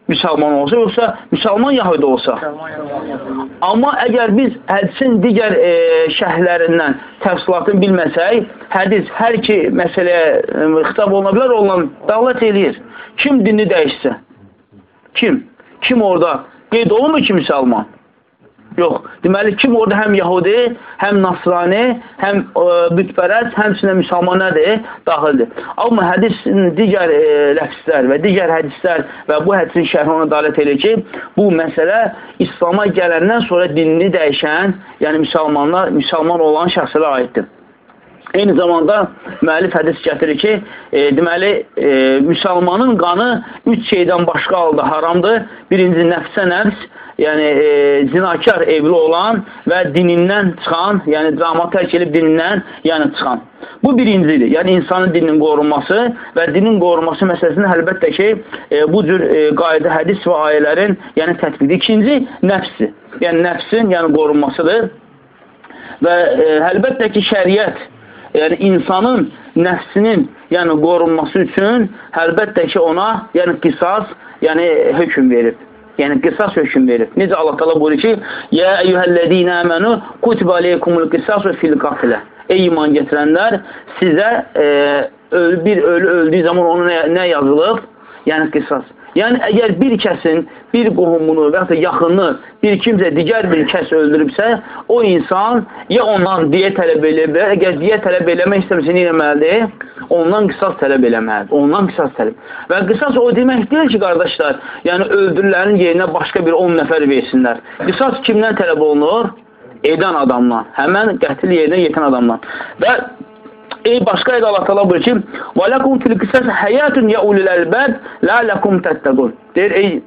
müsəlman olsa, yoxsa müsəlman yahudi olsa. Amma əgər biz hədisin digər şərhlərindən təfsilatını bilməsək, hədis hər ki məsələyə xitab oluna bilər, ondan dəlalət eləyir. Kim dinini dəyişsə? Kim? Kim orada? Qeyd olunmur ki, müsəlman. Yox. Deməli, kim orada həm Yahudi, həm Nasrani, həm bütpərəst, həmçinin müsəlman nədir? Daxildir. Amma hədisin digər ləfslər və digər hədislər və bu hədisin şərhi ona dalət edir ki, bu məsələ İslama gələndən sonra dinini dəyişən, yəni müsəlman olan şəxslərə aiddir. Eyni zamanda müəllif hədis gətirir ki, deməli, müsəlmanın qanı 3 şeydən başqa halda haramdır. Birinci, nəfsə nəfs, yəni zinakar evli olan və dinindən çıxan, yəni drama tərk edib dinindən çıxan. Bu birincidir. Yəni insanın dininin qorunması və dinin qorunması məsələsində əlbəttə ki, bu cür qayda hədis və ayələrin tətbiqdir. İkinci, nəfsdir. Yəni nəfsin qorunmasıdır. Və əlbəttə ki, şəriət insanın nəfsinin qorunması üçün əlbəttə ki, ona qisas hökm verib. Yəni, qisas hökm verib. Necə Allah təala buyurur ki, Yə əyyuhəl-ləzīnə əmənu kutibə aleykumul qisasu fil qatlə. Ey iman gətirənlər, sizə bir ölü öldüyü zaman ona nə yazılıb? Yəni, qisas. Yəni, əgər bir kəsin bir qohumunu və ya yaxını bir kimsə digər bir kəs öldürübsə, o insan ya ondan diyə tələb eləmək, əgər diyə tələb eləmək istəmirsə, nə eləməlidir? Ondan qisas tələb eləməlidir. Ondan qisas tələb. Və qisas o demək deyil ki, qardaşlar, yəni öldürülərin yerinə başqa bir 10 nəfər versinlər. Qisas kimdən tələb olunur? Edən adamdan. Həmən qətil yerinə yetən adamdan. Və başqa ayda Allah təala buyurur ki: "Və lakum fil qisas hayatun ya ulul albab la'allakum tattaqun." Deyir,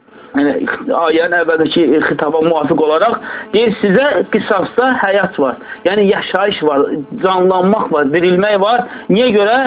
ayənin əvvəldəki xitaba müvafiq olaraq deyir, sizə qisasda həyat var. Yəni yaşayış var, canlanmaq var, dirilmək var. Niyə görə?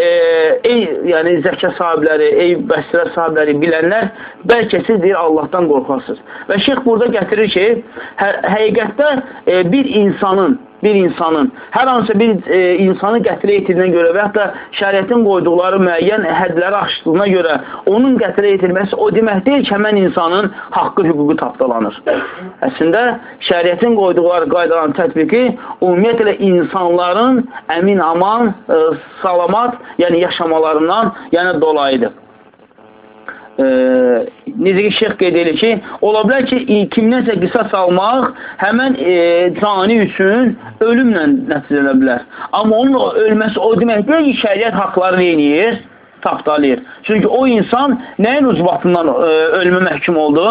Yəni zəka sahibləri, bəsirə sahibləri bilənlər, bəlkə siz deyir Allahdan qorxarsınız. Və şeyx burada gətirir ki, həqiqətdə bir insanın hər hansı bir insanı qətlə yetirdiyindən görə və hətta şəriətin qoyduqları müəyyən hədləri aşdığına görə onun qətlə yetirməsi o demək deyil ki, həmən insanın haqqı, hüququ tapdalanır. Əslində, şəriətin qoyduqları qaydaların tətbiqi ümumiyyətlə insanların əmin, aman, salamat, yəni yaşamalarından dolayıdır. Necə ki, şeyx qeyd edir ki, ola bilər ki, kimdənsə qisas almaq həmən cani üçün ölümlə nəticələnə bilər. Amma onun ölməsi o demək deyil ki, şəriət haqlarını eləyir, tapdalayır. Çünki o insan nəyin ucbatından ölümə məhkum oldu?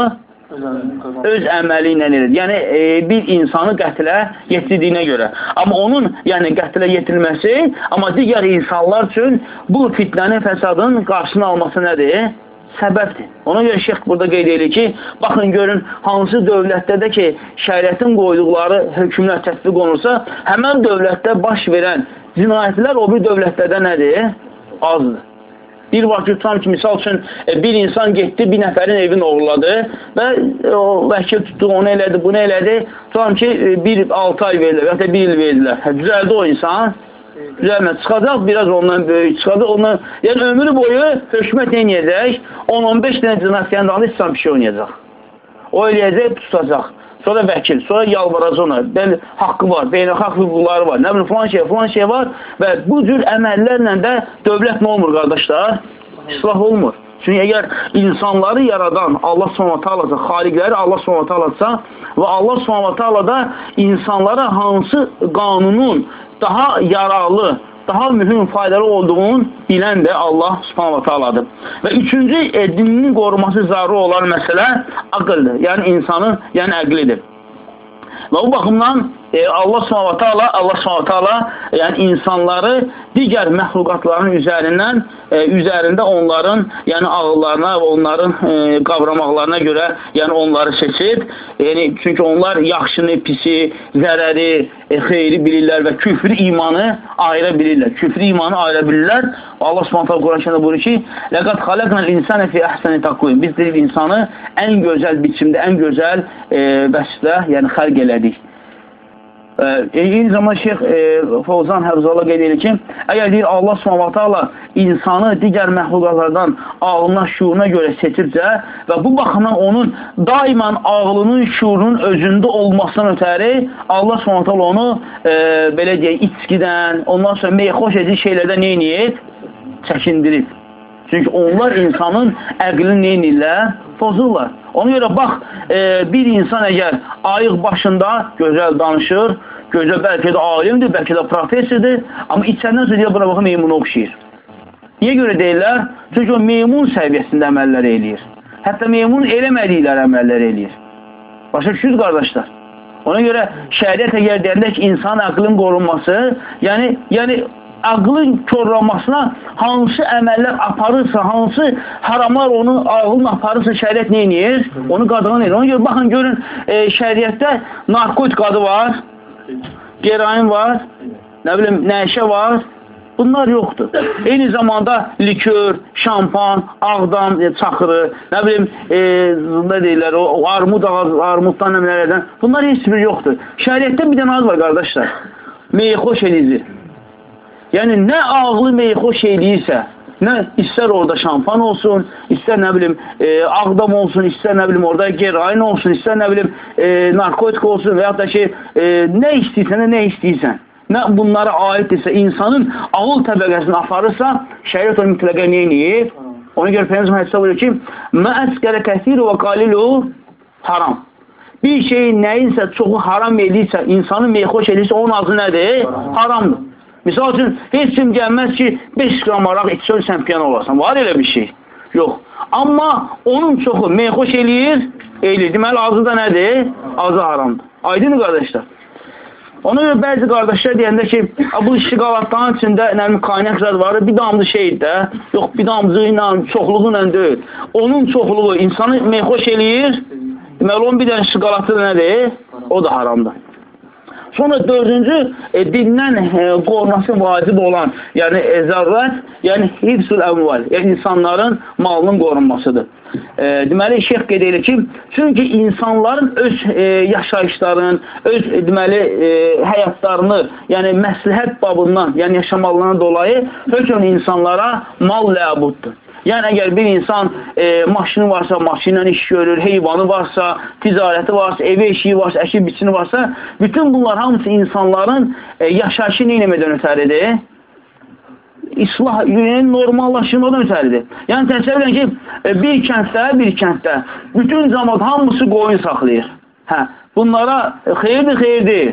Öz əməli ilə edir. Yəni, bir insanı qətlə yetirdiyinə görə. Amma onun qətlə yetirilməsi, amma digər insanlar üçün bu fitnənin, fəsadın qarşısını alması nədir? Səbəbdir. Ona görə şeyx burada qeyd edir ki, baxın görün, hansı dövlətdə də ki, şəriətin qoyduqları hökmlər tətbiq olunursa, həmən dövlətdə baş verən cinayətlər o bir dövlətlərdə nədir? Azdır. Bir var ki, tutam ki, misal üçün bir insan getdi, bir nəfərin evini oğurladı və o vəkil tutdu, onu elədi, bunu elədi. Tutam ki, 6 ay verirlər, və ya 1 il verirlər. Düzəldi o insan. Düzəlmə, çıxacaq, biraz ondan böyük çıxacaq, ondan, yəni ömrü boyu hökumət eləyəcək, 10-15 dənə cinayətlərin dalında İslam bir şey oynayacaq. O eləyəcək, tutacaq. Sonra vəkil, sonra yalvaracaq ona, haqqı var, beynəlxalq hüquqları var, nə bilim, filan şey var və bu cür əməllərlə də dövlət nə olmur, qardaşlar? İslah olmur. Çünki əgər insanları yaradan Allah s.ə.q. xaliqləri Allah s.ə.q. və Allah s.ə.q. da insanlara hansı qanunun daha yararlı, daha mühüm, faydalı olduğunu bilən də Allah s.ə.q.'dır. Və üçüncü, dininin qoruması zaruri olan məsələ aqıldır. Yəni insanın, əqlidir. Və bu baxımdan Allah s.ə.q. yəni insanları digər məxluqatların üzərində onların ağıllarına və onların qavramaqlarına görə onları seçib. Çünki onlar yaxşını, pisi, zərəri, xeyri bilirlər və küfrü, imanı ayıra bilirlər. Allah s.ə.q. Quran-ı buyurur ki, لَقَدْ خَلَقْنَا الْاِنْسَانَ فِي أَحْسَنِ تَقْوِيمٍ Biz deyib insanı ən gözəl biçimdə, ən gözəl vəsflə, xərq elədik. Eyni zaman Şeyx Fovzan Həfzallah qeyd edir ki, əgər deyir Allah Subhanahu insanı digər məxluqatlardan ağlına, şuuruna görə seçibcə və bu baxımdan onun daimən ağlının, şuurunun özündə olmasından ötəri Allah Subhanahu onu belə deyək, içkidən, ondan sonra meyxoş edici şeylərdən neyniyib? Çəkindirib. Çünki onlar insanın əqlini neynirlər? Pozurlar. Ona görə bax, bir insan əgər ayıq başında gözəl danışır, gözəl bəlkə də alimdir, bəlkə də professordur, amma içəndən sonra deyir, buna baxın, meymuna oxşayır. Niyə görə deyirlər? Çünki o meymun səviyyəsində əməllər eləyir. Hətta meymun eləmədikləri əməllər eləyir. Başa düşürüz, qardaşlar. Ona görə şəriət əgər deyəndə ki, insan əqlin qorunması, yəni ağlın körlanmasına hansı əməllər aparırsa, hansı haramlar onun ağlını aparırsa şəriət neyinir? Onu qadağan edir. Ona görə baxın, görün, şəriətdə narkotik adı var, gerain var, nə bilim, nəşə var. Bunlar yoxdur. Eyni zamanda likör, şampan, ağdam, çaxırı, nə bilim, nə deyirlər, o armud ağacı, armuddan nələrdən. Bunlar heç bir yoxdur. Şəriətdə bir dənə az var, qardaşlar. Meyxoş edici. Yəni, nə ağlı meyxoş eləyirsə, nə istər orada şampan olsun, istər nə bilim ağdam olsun, istər nə bilim orada gerain olsun, istər nə bilim narkotik olsun və yaxud da ki, nə istəyirsən, nə bunlara aiddirsə, insanın ağıl təbəqəsini aparırsa, şəriət onu mütləqə neyiniyib? Ona görə Peyğəmbər hədisdə buyurur ki, mə əsqərə kəsiru və qalilu haram. Bir şey nəyinsə çoxu haram edirsə, insanı meyxoş edirsə, onun azı nədir? Haramdır. Misal üçün, heç kim gəlməz ki, 5 qram araq içsən, sən piyan olasan. Var elə bir şey? Yox. Amma onun çoxu meyxoş eləyir. Deməli, azı da nədir? Azı haramdır. Aydın qardaşlar. Ona görə bəzi qardaşlar deyəndə ki, bu iştiqalatların içində kaynak zad var, bir damcı şeydir də. Yox, bir damcı ilə, çoxluğu ilə deyil. Onun çoxluğu insanı meyxoş eləyir. Deməli, onun bir dənə iştiqalatı nədir? O da haramdır. Sonra dördüncü, dindən qorunması vacib olan, yəni zərrət, yəni hifzül əmval, yəni insanların malının qorunmasıdır. Deməli, şeyx qeyd edir ki, çünki insanların öz yaşayışlarının, öz deməli, həyatlarını, yəni məsləhət babından, yəni yaşamalarına dolayı hökm insanlara mal ləbuddur. Yəni, əgər bir insan maşını varsa, maşinlə iş görür, heyvanı varsa, ticarəti varsa, evi eşiyi varsa, əşi biçini varsa, bütün bunlar hamısı insanların yaşayışı neynəmədən ötəridir? İslah, normallaşmadan ötəridir. Yəni, təsəvvür edin ki, bir kənddə bütün cəmaət hamısı qoyun saxlayır. Bunlara xeyirdir.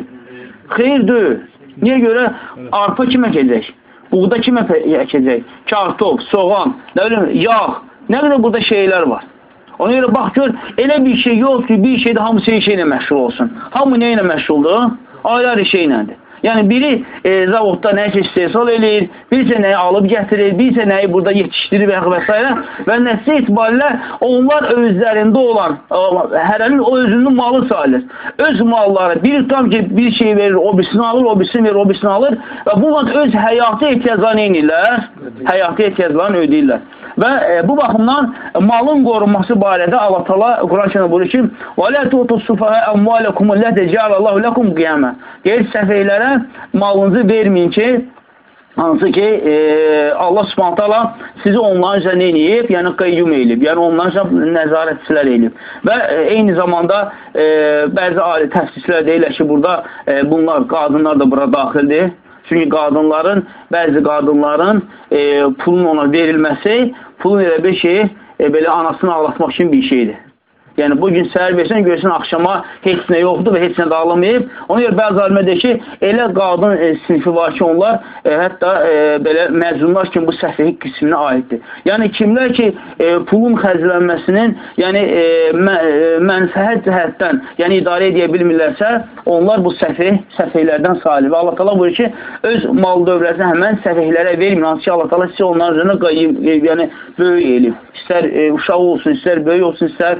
Niyə görə? Arpa kim əkəcək? Buğda kim əkəcək? Kartof, soğan, nə bilim, yağ, nə qədər burada şeylər var. Ona görə bax gör, elə bir şey yox ki, bir şeydə hamısı şeylə məşğul olsun. Hamı nə ilə məşğuldur? Ayrı şeyləndir. Yəni, biri zavodda nəyə istehsal edir, birisi nəyi alıb gətirir, birisi nəyi burada yetişdirir və s. Və nəticə itibarilə onlar özlərində olan, hərənin o özünün malı sayılır. Öz malları, biri tutam ki, bir şey verir, o birisini alır, o birisini verir, o birisini alır və bu vaxt öz həyatı ehtiyaclarını eynirlər, həyatı ehtiyaclarını ödəyirlər. Və bu baxımdan malın qorunması barədə Allah Teala Quran-ı buyurur ki: "Və la tutussufaha amwalakum allati ja'alallahu lakum qiyama." Deyir, səfehlərə malınızı verməyin ki, hansı ki Allah Subhanahu taala sizi onların üzərinə eləyib, yəni qayyum eləyib, yəni onların üzərinə nəzarətçilər eləyib. Və eyni zamanda bəzi ali təfsirçilər deyirlər ki, burada bunlar qadınlar da bura daxildir. Çünki bəzi qadınların pulun ona verilməsi, pulun elə bir şey, belə anasını ağlatmaq üçün bir şeydir. Yəni, bugün səhər versən, görsən, axşama heç nə yoxdur və heç nə dağlamayıb. Ona görə bəzi alimlər deyir ki, elə qadın sinifi var ki, onlar hətta belə məzunlar kimi bu səfehlik qisminə aiddir. Yəni, kimlər ki, pulun xərclənməsinin, yəni mənfəət cəhətdən, yəni idarə edə bilmirlərsə, onlar bu səfehlərdən sayılır. Və Allah Teala buyurur ki, öz mal dövlətini həmən səfehlərə vermir. Hansı ki, Allah Teala sizə onların üzərində qayyım, yəni böyük elib. İstər uşaq olsun, istər böyük olsun, istər yəni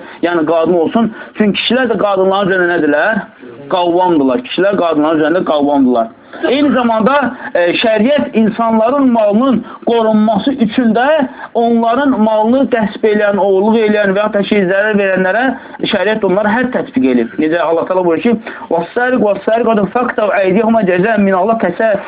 qadın olsun. Çünki kişilər də qadınların üzərində nədirlər? Qavvamdırlar. Kişilər qadınların üzərində qavvamdırlar. Eyni zamanda şəriət insanların malının qorunması üçün də onların malını qəsb eləyən, oğurluq eləyən və ya zərər verənlərə şəriət onlara hədd tətbiq edib. Necə Allah təala buyurur ki: "Vəs-səriq vəs-səriqatu faqtav əydihuma cəzən min Allah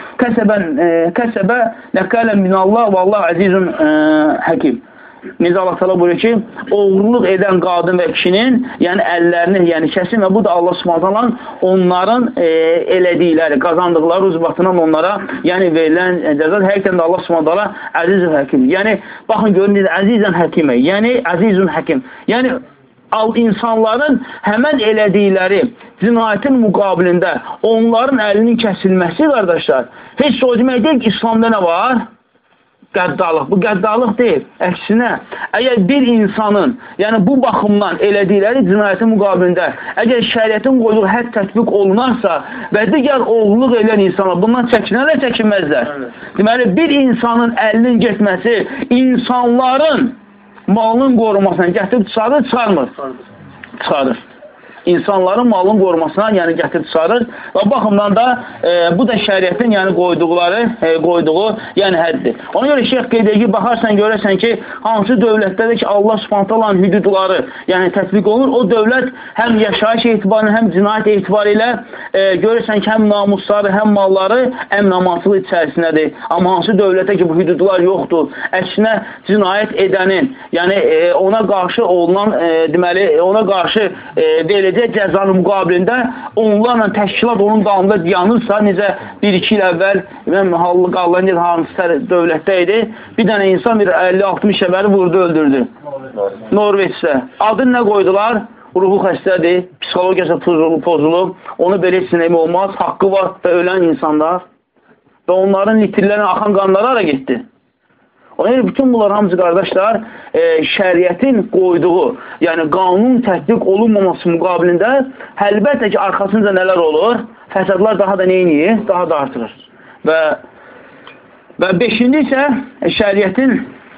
kəsəbə nəkələn min Allah və Allah əzizun həkim." Necə Allah təala buyurur ki, oğurluq edən qadın və kişinin, yəni əllərini, yəni kəsin və bu da Allah Subhanahu onların elədikləri, qazandıqları ucbatından onlara, yəni verilən cəza həqiqətən də Allah Subhanahu əzizun həkim. Yəni baxın görün əzizən həkimə, yəni əzizun həkim. Yəni insanların həmən elədikləri cinayətin müqabilində onların əlinin kəsilməsi, qardaşlar, heç o demək deyil ki, İslamda nə var? Qəddarlıq. Bu qəddarlıq deyil. Əksinə, əgər bir insanın, yəni bu baxımdan elədikləri cinayətin müqabilində, əgər şəriətin qoyduğu hədd tətbiq olunarsa və digər oğurluq edən insanlar bundan çəkinərlər, çəkinməzlər. Deməli, bir insanın əlinin getməsi insanların malının qorunmasına gətirib çıxarır, çıxarmır? Çıxarır. İnsanların malının qorumasına, yəni gətirib çıxarır və baxımdan da bu da şəriətin yəni qoyduğu yəni həddir. Ona görə şeyx qeyd edir ki, baxarsan görərsən ki, hansı dövlətdə ki Allah Subhanahu hüdudları yəni tətbiq olunur, o dövlət həm yaşayış etibarı, həm cinayət etibarı ilə görürsən ki, həm namusları, həm malları əmin-amansızlıq içərisindədir. Amma hansı dövlətdə ki bu hüdudlar yoxdur, əksinə cinayət edənin, yəni ona qarşı olunan deməli ona qarşı veriləcək cəzanın müqabilində onlarla təşkilat onun dalında dayanırsa, necə 1-2 il əvvəl mən hallı qallan hansısa dövlətdə idi, bir dənə insan bir 50-60 şəbəri vurdu, öldürdü. Norveçdə. Adını nə qoydular? Ruhu xəstədir, psixologiyası pozulub, onu belə sinəmi olmaz, haqqı var və ölən insanlar və onların litrlərin axan qanları hara getdi? Ona görə bütün bunlar hamısı qardaşlar şəriətin qoyduğu, yəni qanun tətbiq olunmaması müqabilində əlbəttə ki, arxasında nələr olur? Fəsadlar daha da neyini? Daha da artırır. Və beşinci isə şəriətin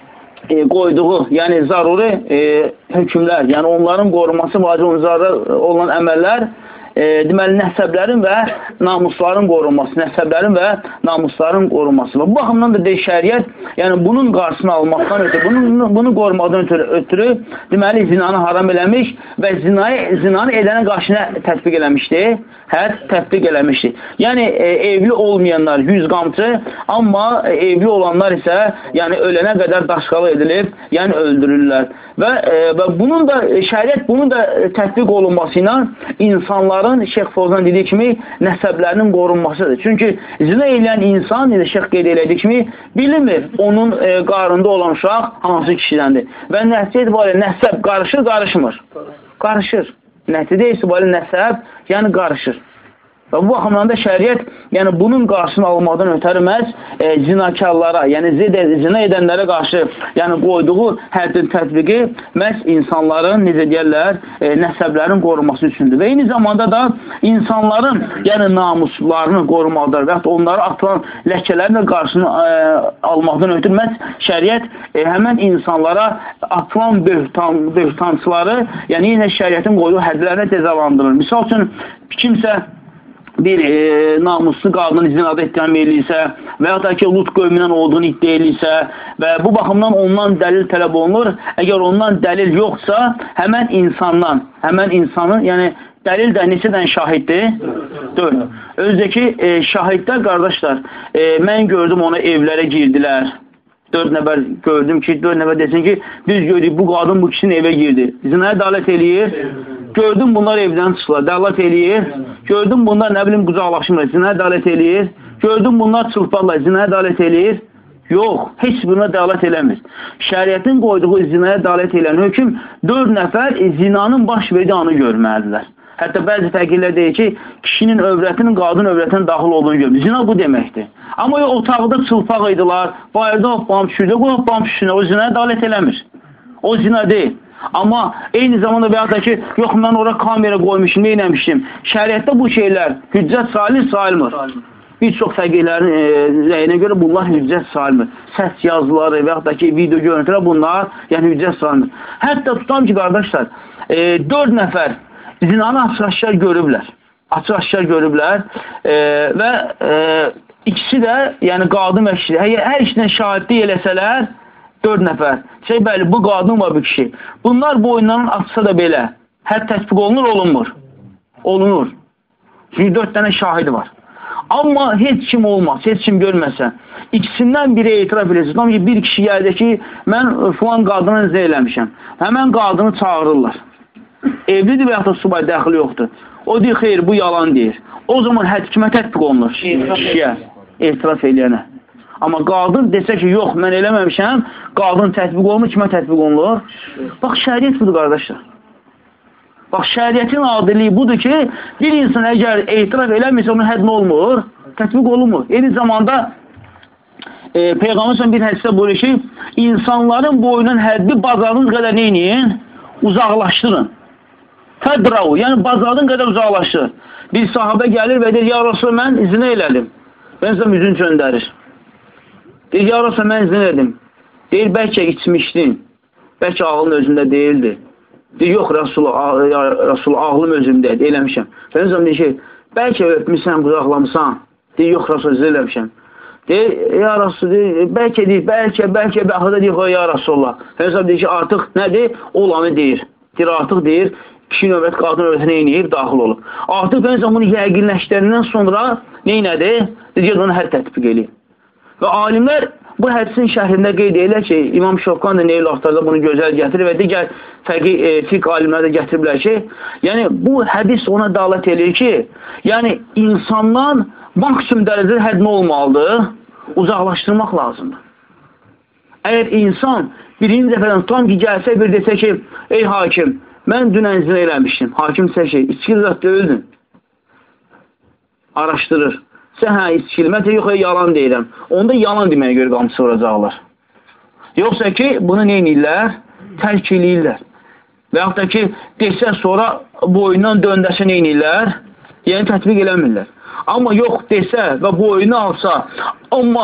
qoyduğu, yəni zaruri hökmlər, yəni onların qorunması vacib olan əməllər, deməli, nəsəblərin və namusların qorunması, nəsəblərin və namusların qorunması. Bu baxımdan da şəriət, yəni bunun qarşısını almaqdan ötürü, bunu qorumaqdan ötürü, deməli, zinanı haram eləmiş və zinanı edənə qarşına tətbiq eləmişdir, hədd tətbiq eləmişdir. Yəni, evli olmayanlar 100 qamçı, amma evli olanlar isə, yəni, ölənə qədər daşqalı edilib, yəni, öldürürlər. Və bunun da, şəriət bunun da tətbiq olunması ilə insanların, Şeyx Fozan dediyi kimi, nəsəblərinin qorunmasıdır. Çünki zina eləyən insan, Şeyx qeyd elədiyi kimi, bilinmir onun qarında olan uşaq hansı kişidəndir. Və nəticə etibarilə nəsəb qarışır, qarışmır. Qarışır. Nəticə etibarilə nəsəb, yəni qarışır. Və bu baxımdan da şəriət, yəni bunun qarşısını almaqdan ötərməz zinakarlara, yəni zina edənlərə qarşı yəni qoyduğu həddin tətbiqi məhz insanların, necə deyərlər, nəsəblərin qorunması üçündür. Və eyni zamanda da insanların, yəni namuslarını qorumaqdır və yaxud onlara atılan ləkələrin də qarşısını almaqdan ötürməz şəriət həmən insanlara atılan böhtançıları, yəni yenə şəriətin qoyduğu hədlərlə cəzalandırır. Misal üçün, kimsə bir namuslu qadının zinada ittiham edilirsə və yaxud da ki, Lut qövmündən olduğunu iddia edilirsə və bu baxımdan ondan dəlil tələb olunur. Əgər ondan dəlil yoxsa, həmən insanın, yəni dəlil də neçədən şahiddir? 4. Özdəki şahidlər, qardaşlar, mən gördüm ona evlərə girdilər. 4 nəfər gördüm ki, 4 nəfər desin ki, biz gördük, bu qadın bu kişinin evə girdi. Zinaya dəlalət eləyir. Gördüm bunlar evdən çıxırlar, dəlalət eləyir. Gördüm bunlar, nə bilim, qucaqlaşmırlar, zinaya dəlalət eləyir. Gördüm bunlar çılparlar, zinaya dəlalət eləyir. Yox, heç buna dəlalət eləmir. Şəriətin qoyduğu zinaya dəlalət eləyən hökm 4 nəfər zinanın baş verdiyi anı görməlidirlər. Hətta bəzi fəqirlər deyir ki, kişinin övrətinin qadın övrətinə daxil olduğunu görmür. Zina bu deməkdir. Amma otaqda çılpaq idilər, bayırda hoppam düşürdə, bu hoppam düşürdə, o zinaya dəlalət eləmir. O zina deyil. Amma eyni zamanda və yaxud da ki, yox, mən ora kamera qoymuşum, neynəmişdim. Şəriətdə bu şeylər hüccət sayılır, sayılmır. bir çox fəqihlərin rəyinə görə bunlar hüccət sayılmır. Səs yazıları və yaxud da ki, video görüntülər bunlar, yəni hüccət sayılmır. Hətta tutam ki, qardaşlar, 4 nəfər zinanı açıq-aşkar görüblər. Açıq-aşkar görüblər və ikisi də, yəni qadın və kişi, hər işdən şahidlik eləsələr, 4 nəfər. Bəli, bu qadın və bu kişi. Bunlar boyunlarını açsa da belə, hər tətbiq olunur, olunmur? Olunur. Çünki 4 dənə şahidi var. Amma heç kim olmaz, heç kim görməsə, ikisindən biri etiraf eləsin. Tam ki, bir kişi gəldi ki, mən filan qadını izlə eləmişəm. Həmən qadını çağırırlar. Evlidir və yaxud da subay dəxili yoxdur. O deyir, xeyr, bu yalan deyir. O zaman kimə tətbiq olunur? Kişiyə, etiraf eləyənə. Amma qadın desə ki, yox, mən eləməmişəm, qadın tətbiq olunur, kimə tətbiq olunur? Bax, şəriət budur, qardaşlar. Bax, şəriətin adiliyi budur ki, bir insan əgər etiraf eləmirsə, onun hədd nə olmur? Tətbiq olunmur. Eyni zamanda Peyğəmbər bir hədisdə buyurur ki, insanların boyunun həddi bazarınız qədər neyinin? Uzaqlaşdırın. Fədrau, yəni bazarın qədər uzaqlaşdırın. Bir sahabə gəlir və deyir, ya Rasul, mən izinə elədim. Ben sizə üzün göndərir. Deyir, ya Rasul, mən izinə elədim. Deyir, bəlkə içmişdin. Bəlkə ağlın özündə deyildi. Deyir, yox, Rasul, ağlım özümdədir, eləmişəm. Fərzəm deyir ki, bəlkə öpmüşsən, quzaqlamısan. Deyir, yox, Rasul, eləmişəm. Deyir, ya Rasul, bəlkə deyir, bəlkə, axıda deyir, ya Rasulullah. Fərzəm deyir ki, artıq nədir? Olanı deyir. Deyir, artıq deyir, kişi növbət, qadın növbətinə neynəyib, daxil olub. Artıq fərzəm bunu yəqinləşdirindən sonra neynədir? Deyir, onu hər tətbiq eləyib. Və alimlər bu hədisin şərhində qeyd edirlər ki, İmam Şofqan da Neil Axtarda bunu gözəl gətirir və digər fiqh alimlər də gətiriblər ki, yəni bu hədis ona dəlalət edir ki, yəni insandan maksimum dərəcədə hədd nə olmalıdır? Uzaqlaşdırmaq lazımdır. Əgər insan birinci dəfədən tam ki, gəlsə bir desə ki, ey hakim, mən dünən zinə eləmişdim. Hakim desə ki, içki zat döyüldün. Araşdırır. Sən hə, içkili, mən yox, yalan deyirəm. Onda yalan deməyə görə qamçısı vuracaqlar. Yoxsa ki, bunu neynirlər? Tərk eləyirlər. Və yaxud da ki, desə sonra boyundan döndəsə neynirlər? Yəni, tətbiq eləmirlər. Amma yox desə və boyunu alsa, amma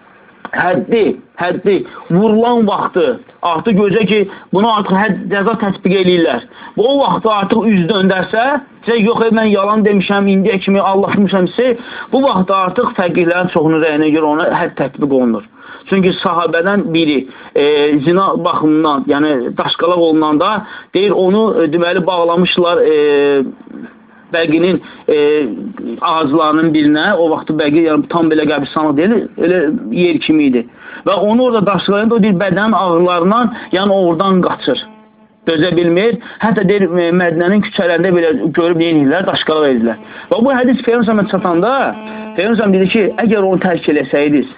həddi vurulan vaxtı artıq gözə ki, bunu artıq cəza tətbiq eləyirlər. Bu o vaxtı artıq üz döndərsə, yox, mən yalan demişəm, indiyə kimi Allahmışamsə, bu vaxtda artıq fəqihlərin çoxunun rəyinə görə ona hədd tətbiq olunur. Çünki sahabədən biri zina baxımından, yəni daşqalaq olunanda, deyir, onu deməli bağlamışlar Bəqinin ağaclarının birinə, o vaxtı Bəqi yəni, tam belə qəbristanlıq deyil, elə yer kimi idi. Və onu orada daşqalayanda o deyir, bədənin ağırlarından, yəni oradan qaçır. Dözə bilmir. Hətta deyir, Mədinənin küçələrində belə görüb neyinirlər, daşqalaq edirlər. Və bu hədis Peyğəmbər çatanda, Peyğəmbər dedi ki, əgər onu tərk eləsəydiniz,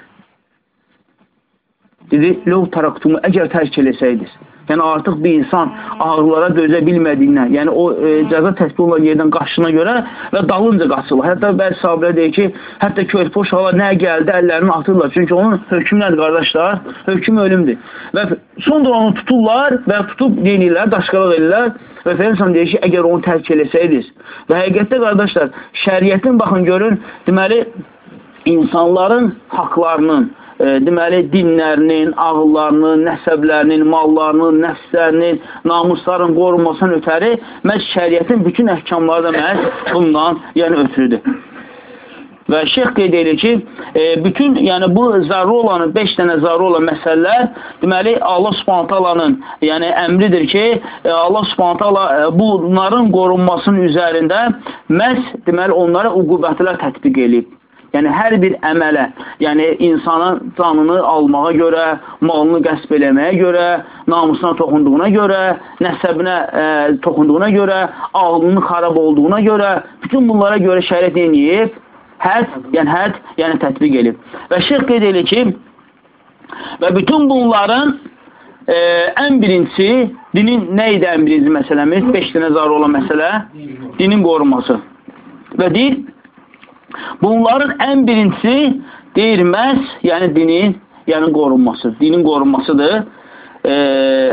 dedi, ləv taraktumu, əgər tərk eləsəydiniz, yəni artıq bir insan ağrılara dözə bilmədiyindən, yəni o cəza tətbiq olan yerdən qaçdığına görə və dalınca qaçırlar. Hətta bəzi sahabələr deyir ki, hətta körpə uşaqlar nə gəldi, əllərini atırlar. Çünki onun hökmü nədir, qardaşlar? Hökmü ölümdür. Və sonra onu tuturlar və tutub deyirlər, daşqalaq edirlər və Peyğəmbər deyir ki, əgər onu tərk eləsəydiniz və həqiqətdə, qardaşlar, şəriətin baxın görün, deməli, insanların haqlarının, deməli, dinlərinin, ağıllarının, nəsəblərinin, mallarının, nəfslərinin, namusların qorunmasından ötəri məhz şəriətin bütün əhkamları da məhz bundan ötürüdür. Və şeyx qeyd edir ki, bütün, yəni bu zaruri olan, 5 dənə zaruri olan məsələlər, deməli, Allah Subhanahu taalanın əmridir ki, Allah Subhanahu taala bunların qorunmasının üzərində məhz, deməli, onlara uqubətlər tətbiq edib. Yəni, hər bir əmələ, yəni insanın canını almağa görə, malını qəsb eləməyə görə, namusuna toxunduğuna görə, nəsəbinə toxunduğuna görə, ağlının xarab olduğuna görə, bütün bunlara görə şəriət eləyib, hədd, yəni tətbiq edib. Və şeyx qeyd edir ki, və bütün bunların ən birincisi, dinin nə idi ən birinci məsələmiz? 5 dənə zarur olan məsələ, dinin qorunması. Və deyir, bunların ən birincisi deyilməz, yəni dinin qorunması. Dinin qorunmasıdır.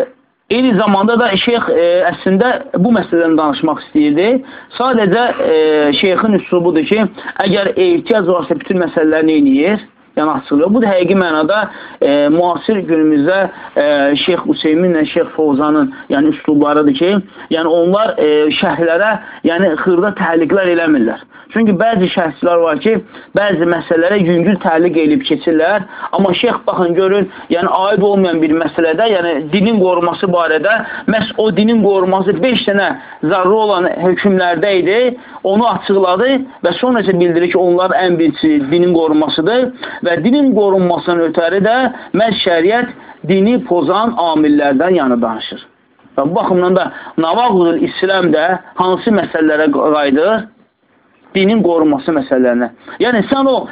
eyni zamanda da şeyx əslində bu məsələdən danışmaq istəyirdi. Sadəcə şeyxin üslubudur ki, əgər ehtiyac varsa bütün məsələləri eləyir, yəni açılıyor. Bu da həqiqi mənada müasir günümüzdə Şeyx Hüseyminlə Şeyx Fovzanın yəni üslublarıdır ki, yəni onlar şərhlərə yəni xırda təhliqlər eləmirlər. Çünki bəzi şəxslər var ki, bəzi məsələlərə yüngül təhliq edib keçirlər. Amma şeyx baxın görün, yəni aid olmayan bir məsələdə, yəni dinin qorunması barədə, məhz o dinin qorunması 5 dənə zarrı olan hökmlərdə idi, onu açıqladı və sonra isə bildirir ki, onlar ən birincisi dinin qorunmasıdır və dinin qorunmasının ötəri də məhz şəriət dini pozan amillərdən yəni danışır. Və bu baxımdan da Navaqudul İslam da hansı məsələlərə qayıdır? Dinin qorunması məsələlərinə. Yəni, sən o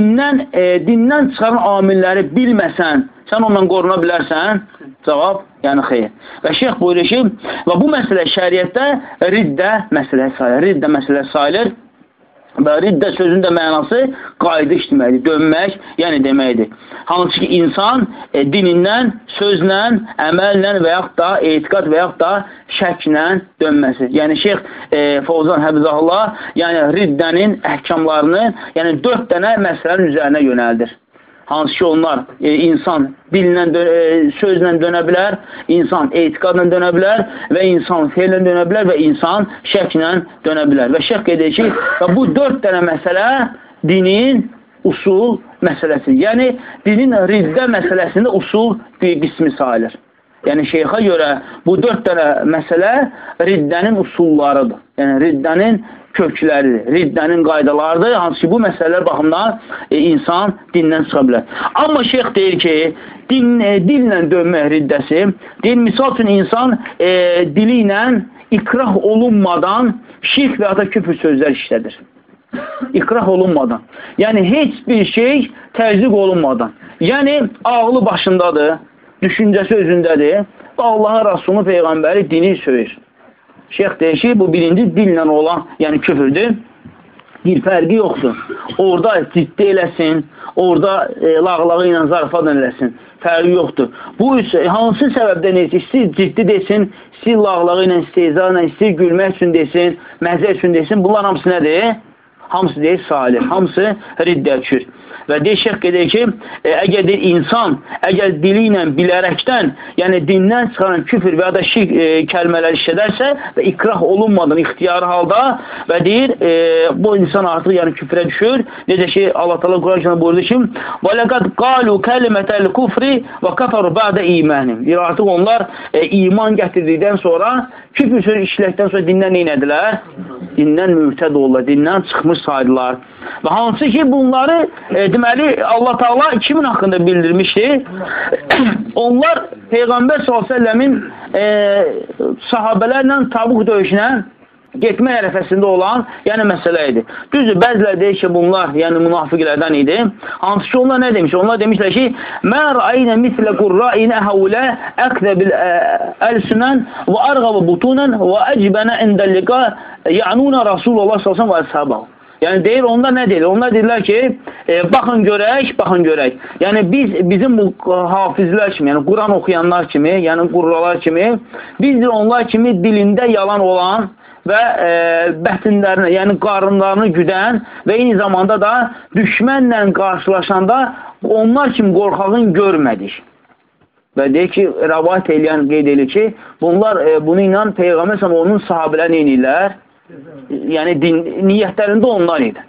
dindən çıxaran amilləri bilməsən, sən ondan qoruna bilərsən? Cavab, yəni xeyr. Və şeyx buyurur ki, və bu məsələ şəriətdə riddə məsələsi sayılır. Və riddə sözün də mənası qayıdış deməkdir, dönmək, yəni deməkdir. Hansı ki, insan dinindən, sözlə, əməllə və yaxud da etiqad və yaxud da şəklə dönməsi. Yəni, Şeyx Fovzan Həbizahullah, yəni riddənin əhkamlarını, yəni 4 dənə məsələnin üzərinə yönəldir. Hansı ki, onlar insan dillə, sözlə dönə bilər, insan etiqadla dönə bilər və insan feillə dönə bilər və insan şəklə dönə bilər. Və şək edir ki, bu 4 dənə məsələ dinin usul məsələsidir. Yəni, dinin riddə məsələsində usul bir qismi sayılır. Yəni, şeyxə görə bu 4 dənə məsələ riddənin usullarıdır. Yəni, riddənin kökləridir, riddənin qaydalarıdır, hansı ki, bu məsələlər baxımdan insan dindən çıxa bilər. Amma şeyx deyir ki, dillə dönmək riddəsi, deyir, misal üçün insan dili ilə ikrah olunmadan şirk və ya da küfür sözlər işlədir. İkrah olunmadan. Yəni, heç bir şey təzyiq olunmadan. Yəni, ağlı başındadır, düşüncəsi özündədir və Allahın Rasulunun Peyğəmbəri dini söyür. Şeyx deyir ki, bu birinci dillə olan, yəni küfürdür. Bir fərqi yoxdur. Orada ciddi eləsin, orada lağlağı ilə zarafat eləsin. Fərqi yoxdur. Bu hansı səbəbdən istəyir ciddi desin, istəyir lağlağı ilə, istehza ilə, istəyir gülmək üçün desin, məzə üçün desin. Bunlar hamısı nədir? Hamısı deyir salih, hamısı riddə düşür. Və deyir, şeyx edir ki, əgər deyir, insan, əgər dili ilə bilərəkdən, yəni dindən çıxaran küfür və ya da şirk kəlmələri işlədərsə və ikrah olunmadan ixtiyarı halda və deyir, bu insan artıq yəni küfrə düşür. Necə ki, Allah Teala Quran-ı buyurdu ki, وَلَقَدْ قَالُوا كَلِمَةَ الْكُفْرِ وَكَفَرُوا بَعْدَ إِيمَانِهِمْ. Deyir, artıq onlar iman gətirdikdən sonra, küfür söz işləkdən sonra dindən neynədilər? Dindən mürtəd oldular, dindən çıxmış saydılar. Və hansı ki, bunları deməli, Allah Teala kimin haqqında bildirmişdi? Onlar Peyğəmbər s.ə.v-in sahabələrlə Tabuq döyüşünə getmə ərəfəsində olan, yəni məsələ idi. Düzdür, bəzilər deyir ki, bunlar, yəni münafiqlərdən idi. Hansı ki, onlar nə demiş? Onlar demişlər ki, mə rəinə mislə qurra'inə həulə əqdəbil əl-sünən və ərğəvə butunən və əcbənə indəlliqə ya'nuna Rasulullah s.ə.v və əshabəhu. Yəni deyir, onlar nə deyir? Onlar deyirlər ki, baxın görək. Yəni bizim bu hafizlər kimi, yəni Quran oxuyanlar kimi, yəni qurralar kimi, biz onlar kimi dilində yalan olan və bətinlərini, yəni qarınlarını güdən və eyni zamanda da düşmənlə qarşılaşanda onlar kimi qorxağın görmədik. Və deyir ki, rəvayət eləyən qeyd edir ki, bunlar bunu ilə Peyğəmbər onun sahabələr neynirlər? Yəni niyyətlərində onlar idi.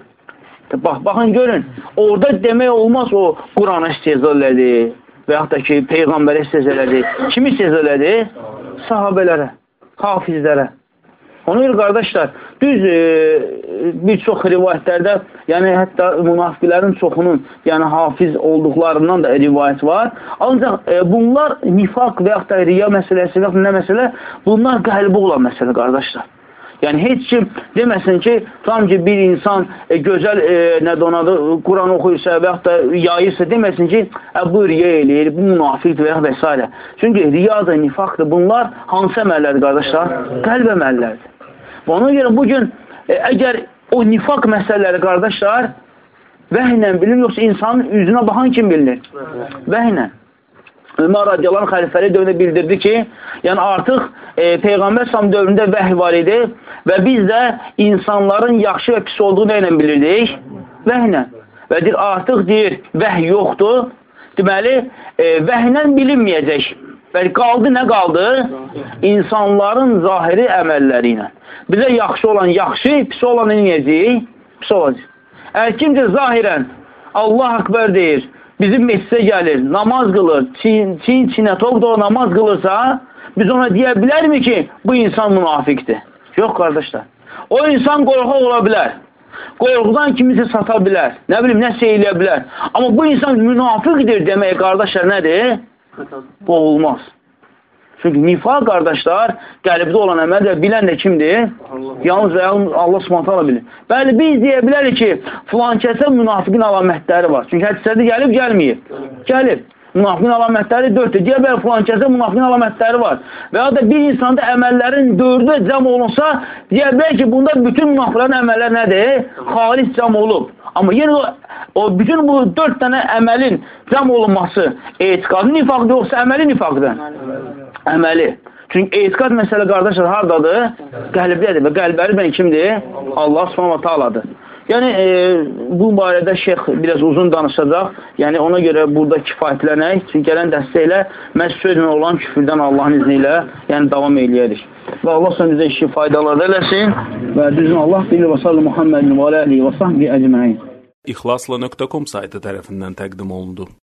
Baxın, görün, orada demək olmaz o Qurana istehza elədi və yaxud da ki, Peyğəmbərə istehza elədi. Kimi istehza elədi? Sahabələrə, hafizlərə. Ona görə, qardaşlar, düz bir çox rivayətlərdə, yəni hətta münafiqlərin çoxunun yəni hafiz olduqlarından da rivayət var. Ancaq bunlar nifaq və yaxud da riya məsələsi və yaxud nə məsələ, bunlar qəlbi olan məsələ, qardaşlar. Yəni, heç kim deməsin ki, tam ki, bir insan gözəl Quran oxuyursa və yaxud da yayırsa, deməsin ki, bu riya eləyir, bu münafiqdir və yaxud və s. Çünki riyadır, nifaqdır. Bunlar hansı əməllərdir, qardaşlar? Qəlb əməllərdir. Və ona görə bugün, əgər o nifaq məsələləri, qardaşlar, vəhlə bilir, yoxsa insanın üzünə baxan kim bilir? Vəhlə. Ömər radiyallahu xəlifəli dövründə bildirdi ki, yəni artıq Peyğəmbər sallam dövründə vəhy var idi və biz də insanların yaxşı və pis olduğunu ilə bilirdik, vəhlə. Və deyir, artıq deyir, vəhy yoxdur, deməli, vəhlə bilinməyəcək. Və qaldı, nə qaldı? İnsanların zahiri əməlləri ilə. Bizə yaxşı olan yaxşı, pis olan eləyəcək, pis olacaq. Əgər kimcə zahirən Allah Akbar deyir, bizim meclisə gəlir, namaz qılır, çin-çinə toq doğru namaz qılırsa, biz ona deyə bilərmi ki, bu insan münafiqdir? Yox, qardaşlar. O insan qorxaq ola bilər. Qorxudan kimisə sata bilər. Nə bilim, nəsə eləyə bilər. Amma bu insan münafiqdir demək, qardaşlar, nədir? Bu olmaz. Çünki nifaq, qardaşlar, qəlbdə olan əməldir, bilən də kimdir? Yalnız və yalnız Allah Subhanahu bilir. Bəli, biz deyə bilərik ki, filan kəsə münafiqin əlamətləri var. Çünki hədislərdə gəlib, gəlməyib. Gəlib. Münafiqin əlamətləri 4-dür. Deyə bilərik, filan kəsə münafiqin əlamətləri var. Və ya da bir insanda əməllərin 4-ü cəm olunsa, deyə bilərik ki, bunda bütün münafiqlərin əməlləri nədir? Xalis cəm olub. Amma yenə o bütün bu 4 dənə əməlin cəm olunması etiqadı nifaqdır, yoxsa əməli nifaqdır? Əməli. Çünki etiqad məsələ, qardaşlar, haradadır? Qəlbdədir və qəlbləri bən kimdir? Allah Subhanahu ta'aladır. Yəni, bu barədə şeyx biraz uzun danışacaq. Yəni, ona görə burada kifayətlənək. Çünki gələn dəstəklə məhz sözlə olan küfürdən Allahın izni ilə davam eləyərik. Və Allah sonra bizə işi faydalar eləsin. Və düzün Allah bilir və sallı Muhammedin və aləlihi və sahbihi əcməin. İxlasla.com saytı tərəfindən təqdim olundu.